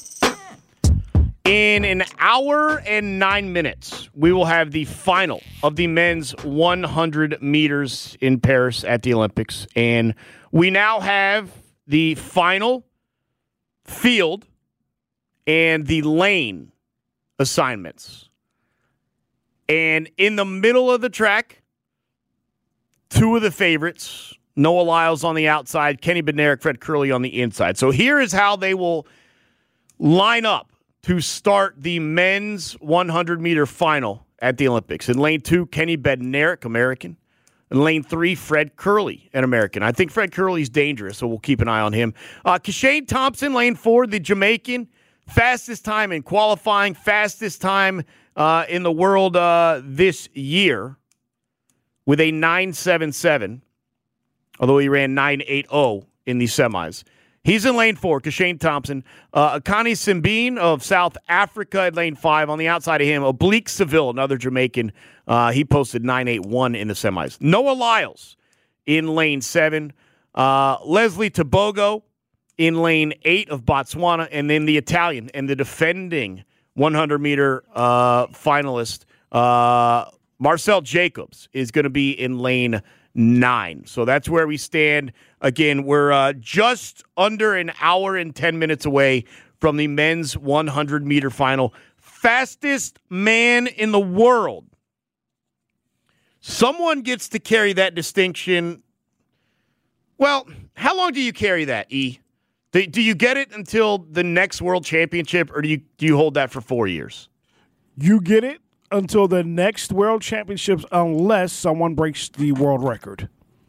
In an hour and 9 minutes, we will have the final of the men's 100 meters in Paris at the Olympics. And we now have the final field and the lane assignments. And in the middle of the track, two of the favorites, Noah Lyles on the outside, Kenny Bednarek, Fred Kerley on the inside. So here is how they will line up to start the men's 100-meter final at the Olympics. In lane 2, Kenny Bednarek, American. In lane 3, Fred Kerley, an American. I think Fred Kerley's dangerous, so we'll keep an eye on him. Kashane Thompson, lane 4, the Jamaican. Fastest time in qualifying, fastest time in the world this year with a 9.77. Although he ran 9.80 in the semis. He's in lane 4, Kashane Thompson. Akani Simbine of South Africa at lane 5. On the outside of him, Oblique Seville, another Jamaican. He posted 9.81 in the semis. Noah Lyles in lane 7. Leslie Tebogo in lane 8 of Botswana. And then the Italian and the defending 100-meter finalist, Marcel Jacobs, is going to be in lane 9. So that's where we stand. Again, we're just under an hour and 10 minutes away from the men's 100-meter final. Fastest man in the world. Someone gets to carry that distinction. Well, how long do you carry that, E? Do you get it until the next World Championship, or do you hold that for 4 years? You get it until the next World Championships, unless someone breaks the world record.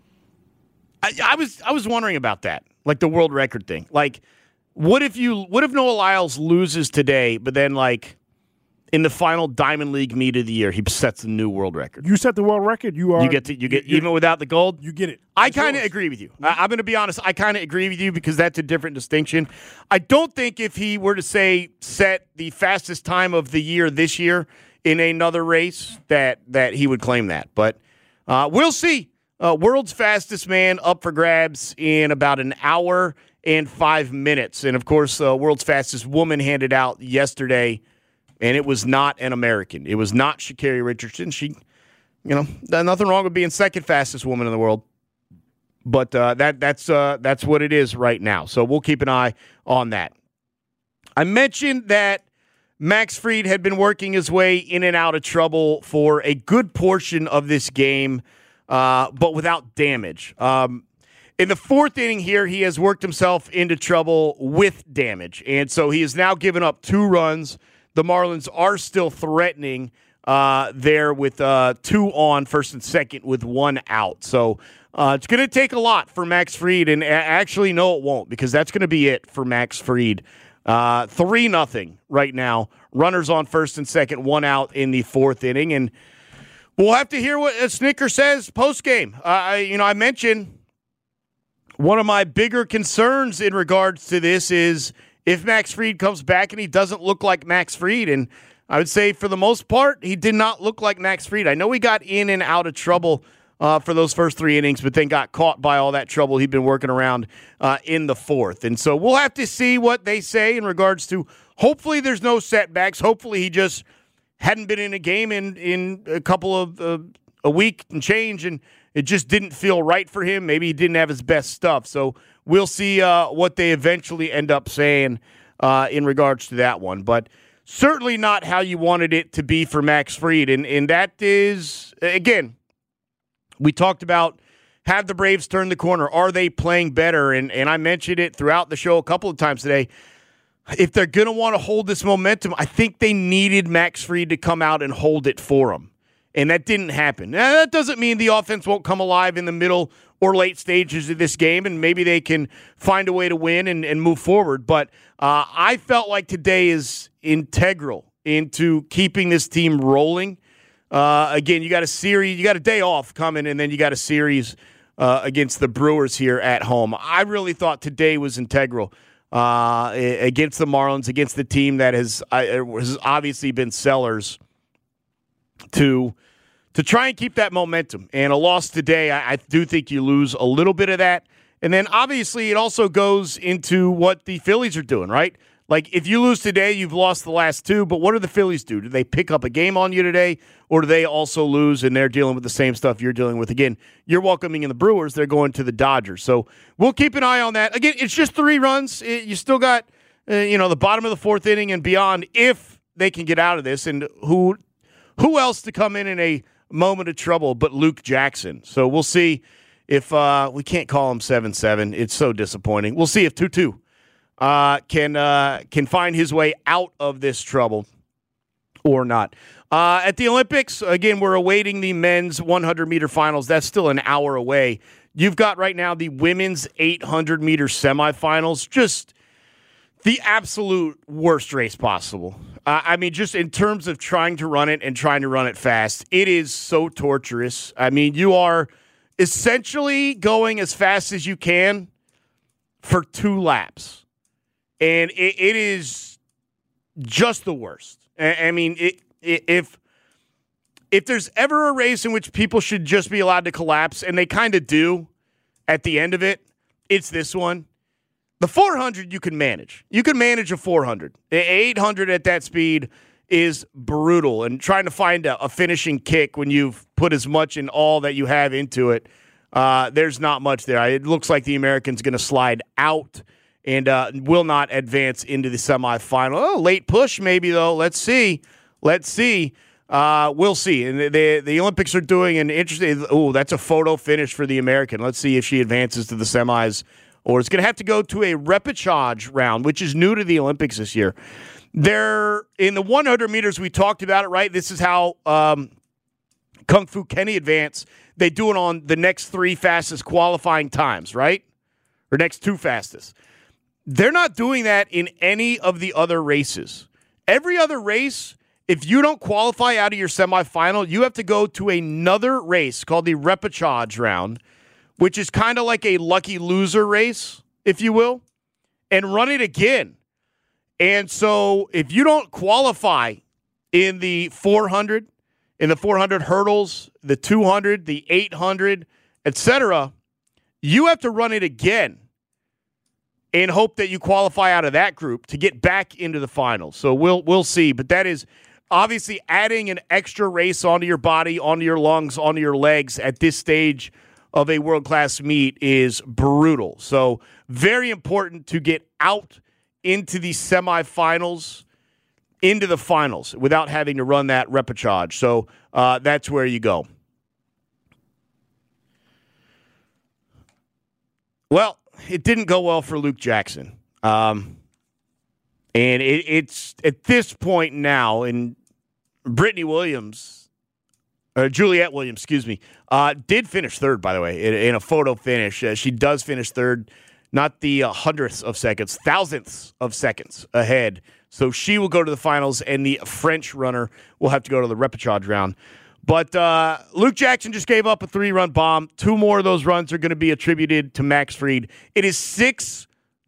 I was wondering about that, like the world record thing. Like, what if Noah Lyles loses today, but then like in the final Diamond League meet of the year, he sets a new world record? You set the world record. You get even without the gold. You get it. I kind of agree with you. I'm going to be honest. I kind of agree with you because that's a different distinction. I don't think if he were to say set the fastest time of the year this year in another race that he would claim that. But we'll see. World's fastest man up for grabs in about an hour and 5 minutes. And, of course, world's fastest woman handed out yesterday, and it was not an American. It was not Sha'Carri Richardson. She, nothing wrong with being second fastest woman in the world. But that's what it is right now. So we'll keep an eye on that. I mentioned that Max Fried had been working his way in and out of trouble for a good portion of this game, but without damage. In the fourth inning here, he has worked himself into trouble with damage, and so he has now given up 2 runs. The Marlins are still threatening there with 2 on, first and second, with 1 out. So it's going to take a lot for Max Fried, and actually, no, it won't, because that's going to be it for Max Fried. 3-0 right now. Runners on first and second, 1 out in the fourth inning. And we'll have to hear what Snitker says post-game. I mentioned one of my bigger concerns in regards to this is if Max Fried comes back and he doesn't look like Max Fried. And I would say for the most part, he did not look like Max Fried. I know he got in and out of trouble for those first 3 innings, but then got caught by all that trouble he'd been working around in the fourth. And so we'll have to see what they say in regards to, hopefully there's no setbacks. Hopefully he just hadn't been in a game in a couple of a week and change, and it just didn't feel right for him. Maybe he didn't have his best stuff. So we'll see what they eventually end up saying in regards to that one. But certainly not how you wanted it to be for Max Fried. And that is, again, we talked about have the Braves turn the corner? Are they playing better? And I mentioned it throughout the show a couple of times today. If they're going to want to hold this momentum, I think they needed Max Fried to come out and hold it for them. And that didn't happen. Now, that doesn't mean the offense won't come alive in the middle or late stages of this game, and maybe they can find a way to win and move forward. But I felt like today is integral into keeping this team rolling. Again, you got a day off coming, and then you got a series against the Brewers here at home. I really thought today was integral against the Marlins, against the team that has obviously been sellers to try and keep that momentum. And a loss today, I do think you lose a little bit of that. And then obviously it also goes into what the Phillies are doing, right? Like if you lose today, you've lost the last two, but what do the Phillies do? Do they pick up a game on you today, or do they also lose and they're dealing with the same stuff you're dealing with? Again, you're welcoming in the Brewers. They're going to the Dodgers. So we'll keep an eye on that. Again, it's just 3 runs. You still got the bottom of the 4th inning and beyond if they can get out of this. And who else to come in a moment of trouble but Luke Jackson? So we'll see if we can't call him 7-7. It's so disappointing. We'll see if 2-2 can find his way out of this trouble or not. At the Olympics, again, we're awaiting the men's 100-meter finals. That's still an hour away. You've got right now the women's 800-meter semifinals. Just the absolute worst race possible. I mean, just in terms of trying to run it and trying to run it fast, it is so torturous. I mean, you are essentially going as fast as you can for 2 laps. And it is just the worst. I mean, if there's ever a race in which people should just be allowed to collapse, and they kind of do at the end of it, it's this one. The 400 you can manage. You can manage a 400. 800 at that speed is brutal, and trying to find a finishing kick when you've put as much in all that you have into it, there's not much there. It looks like the American's going to slide out and will not advance into the semifinal. Oh, late push maybe, though. Let's see. We'll see. And the Olympics are doing an interesting – oh, that's a photo finish for the American. Let's see if she advances to the semis, or it's going to have to go to a repechage round, which is new to the Olympics this year. They're in the 100 meters, we talked about it, right? This is how Kung Fu Kenny advance. They do it on the next 3 fastest qualifying times, right? Or next 2 fastest. They're not doing that in any of the other races. Every other race, if you don't qualify out of your semifinal, you have to go to another race called the repechage round, which is kind of like a lucky loser race, if you will, and run it again. And so if you don't qualify in the 400, in the 400 hurdles, the 200, the 800, etc., you have to run it again and hope that you qualify out of that group to get back into the finals. So we'll see. But that is obviously adding an extra race onto your body, onto your lungs, onto your legs at this stage of a world-class meet is brutal. So very important to get out into the semifinals, into the finals, without having to run that repechage. So that's where you go. Well, it didn't go well for Luke Jackson. And it's at this point now, and Brittany Williams, or Juliette Williams, did finish third, by the way, in a photo finish. She does finish third, not the hundredths of seconds, thousandths of seconds ahead. So she will go to the finals, and the French runner will have to go to the repechage round. But Luke Jackson just gave up a 3-run bomb. 2 more of those runs are going to be attributed to Max Fried. It is 6-0.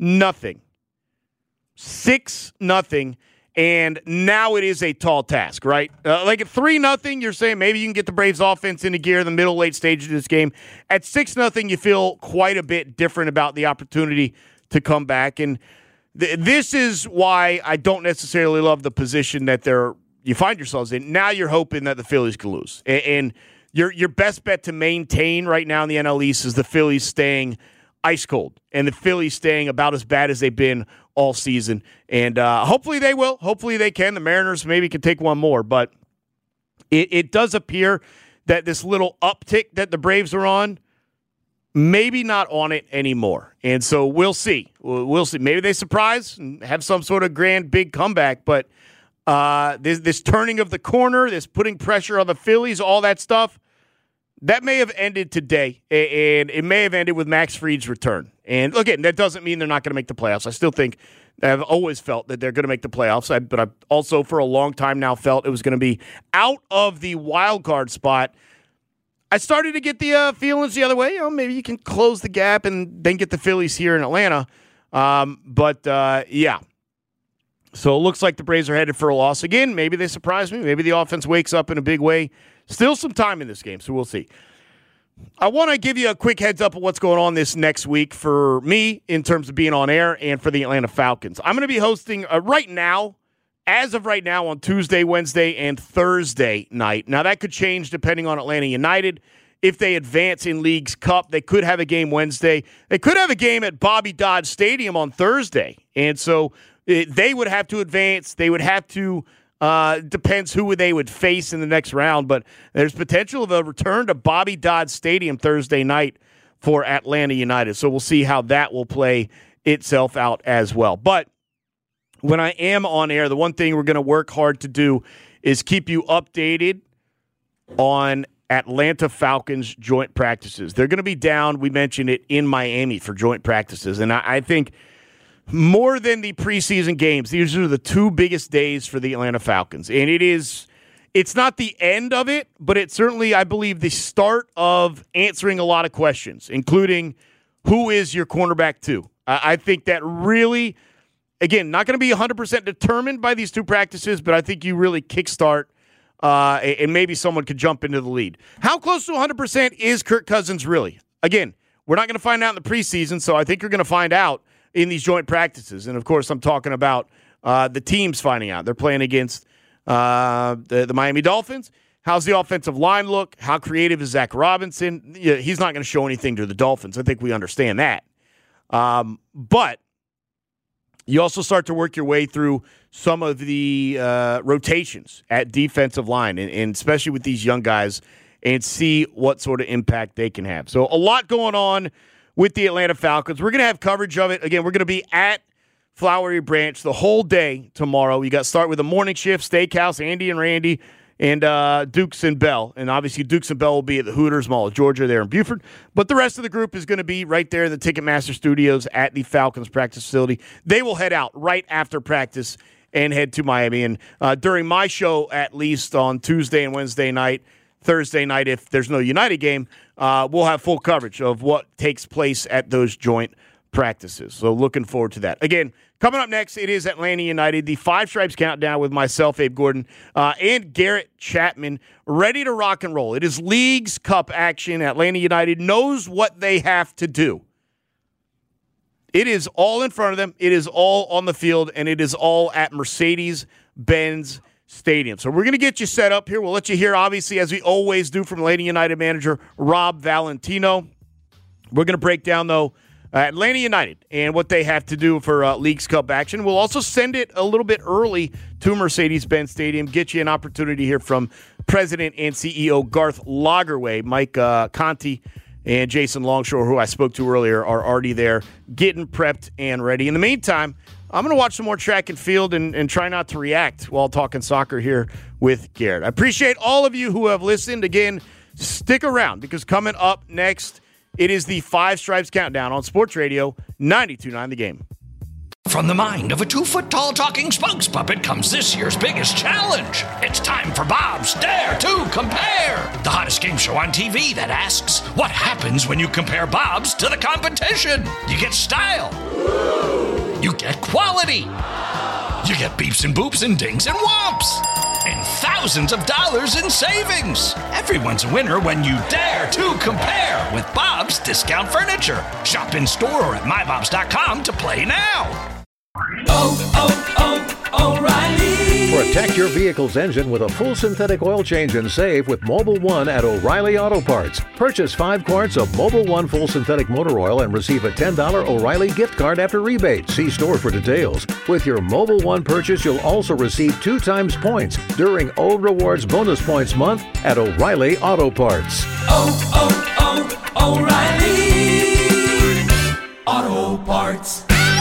6-0. And now it is a tall task, right? Like at 3-0, you're saying maybe you can get the Braves offense into gear in the middle, late stages of this game. At 6-0, you feel quite a bit different about the opportunity to come back. And this is why I don't necessarily love the position that you find yourselves in. Now you're hoping that the Phillies can lose. And your best bet to maintain right now in the NL East is the Phillies staying ice cold and the Phillies staying about as bad as they've been all season. And hopefully they will. Hopefully they can. The Mariners maybe can take one more. But it does appear that this little uptick that the Braves are on maybe not on it anymore. And so we'll see. We'll see. Maybe they surprise and have some sort of grand, big comeback. But this turning of the corner, this putting pressure on the Phillies, all that stuff, that may have ended today. And it may have ended with Max Fried's return. And again, that doesn't mean they're not going to make the playoffs. I still think, I've always felt that they're going to make the playoffs. But I've also for a long time now felt it was going to be out of the wild card spot. I started to get the feelings the other way. Maybe you can close the gap and then get the Phillies here in Atlanta. Yeah. So it looks like the Braves are headed for a loss. Again, maybe they surprise me. Maybe the offense wakes up in a big way. Still some time in this game, so we'll see. I want to give you a quick heads up of what's going on this next week for me in terms of being on air and for the Atlanta Falcons. I'm going to be hosting as of right now, on Tuesday, Wednesday, and Thursday night. Now, that could change depending on Atlanta United. If they advance in League's Cup, they could have a game Wednesday. They could have a game at Bobby Dodd Stadium on Thursday. And so they would have to advance. They would have to, depends who they would face in the next round. But there's potential of a return to Bobby Dodd Stadium Thursday night for Atlanta United. So we'll see how that will play itself out as well. But when I am on air, the one thing we're going to work hard to do is keep you updated on Atlanta Falcons joint practices. They're going to be down, we mentioned it, in Miami for joint practices. And I think more than the preseason games, these are the two biggest days for the Atlanta Falcons. And it's not the end of it, but it's certainly, I believe, the start of answering a lot of questions, including who is your cornerback two. I think that really... Again, not going to be 100% determined by these two practices, but I think you really kickstart and maybe someone could jump into the lead. How close to 100% is Kirk Cousins really? Again, we're not going to find out in the preseason, so I think you're going to find out in these joint practices. And, of course, I'm talking about the teams finding out. They're playing against the Miami Dolphins. How's the offensive line look? How creative is Zach Robinson? Yeah, he's not going to show anything to the Dolphins. I think we understand that. But you also start to work your way through some of the rotations at defensive line, and especially with these young guys, and see what sort of impact they can have. So a lot going on with the Atlanta Falcons. We're going to have coverage of it. Again, we're going to be at Flowery Branch the whole day tomorrow. You got to start with a morning shift, Steakhouse, Andy and Randy, and Dukes and Bell. And obviously Dukes and Bell will be at the Hooters Mall of Georgia there in Buford. But the rest of the group is going to be right there in the Ticketmaster Studios at the Falcons practice facility. They will head out right after practice and head to Miami. And during my show, at least on Tuesday and Wednesday night, Thursday night, if there's no United game, we'll have full coverage of what takes place at those joint practices. So looking forward to that. Again, coming up next, it is Atlanta United, the Five Stripes Countdown with myself, Abe Gordon, and Garrett Chapman, ready to rock and roll. It is League's Cup action. Atlanta United knows what they have to do. It is all in front of them. It is all on the field, and it is all at Mercedes-Benz Stadium. So we're going to get you set up here. We'll let you hear, obviously, as we always do, from Atlanta United manager Rob Valentino. We're going to break down, though, Atlanta United and what they have to do for League's Cup action. We'll also send it a little bit early to Mercedes-Benz Stadium, get you an opportunity to hear from President and CEO Garth Lagerwey. Mike Conti and Jason Longshore, who I spoke to earlier, are already there getting prepped and ready. In the meantime, I'm going to watch some more track and field and try not to react while talking soccer here with Garrett. I appreciate all of you who have listened. Again, stick around because coming up next, it is the Five Stripes Countdown on Sports Radio 92.9 The Game. From the mind of a 2-foot-tall talking spokes puppet comes this year's biggest challenge. It's time for Bob's Dare to Compare, the hottest game show on TV that asks, what happens when you compare Bob's to the competition? You get style. You get quality. You get beeps and boops and dings and whomps. And thousands of dollars in savings. Everyone's a winner when you dare to compare with Bob's Discount Furniture. Shop in store or at mybobs.com to play now. O'Reilly. Protect your vehicle's engine with a full synthetic oil change and save with Mobil 1 at O'Reilly Auto Parts. Purchase 5 quarts of Mobil 1 full synthetic motor oil and receive a $10 O'Reilly gift card after rebate. See store for details. With your Mobil 1 purchase, you'll also receive 2 times points during O Rewards Bonus Points Month at O'Reilly Auto Parts. O'Reilly Auto Parts.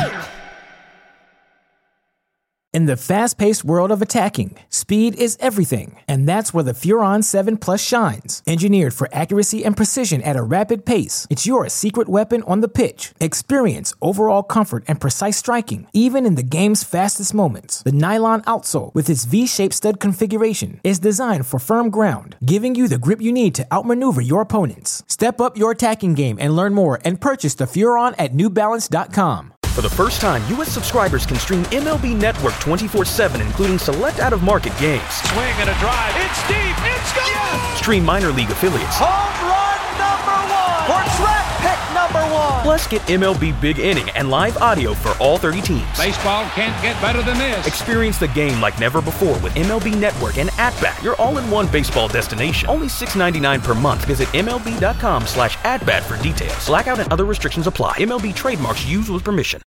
In the fast-paced world of attacking, speed is everything, and that's where the Furon 7 Plus shines. Engineered for accuracy and precision at a rapid pace, it's your secret weapon on the pitch. Experience overall comfort and precise striking, even in the game's fastest moments. The nylon outsole, with its V-shaped stud configuration, is designed for firm ground, giving you the grip you need to outmaneuver your opponents. Step up your attacking game and learn more and purchase the Furon at NewBalance.com. For the first time, U.S. subscribers can stream MLB Network 24/7, including select out-of-market games. Swing and a drive. It's deep. It's gone. Yes! Stream minor league affiliates. Home run number 1 for draft pick number 1. Plus, get MLB Big Inning and live audio for all 30 teams. Baseball can't get better than this. Experience the game like never before with MLB Network and At-Bat, your all-in-one baseball destination. Only $6.99 per month. Visit MLB.com/AtBat for details. Blackout and other restrictions apply. MLB trademarks used with permission.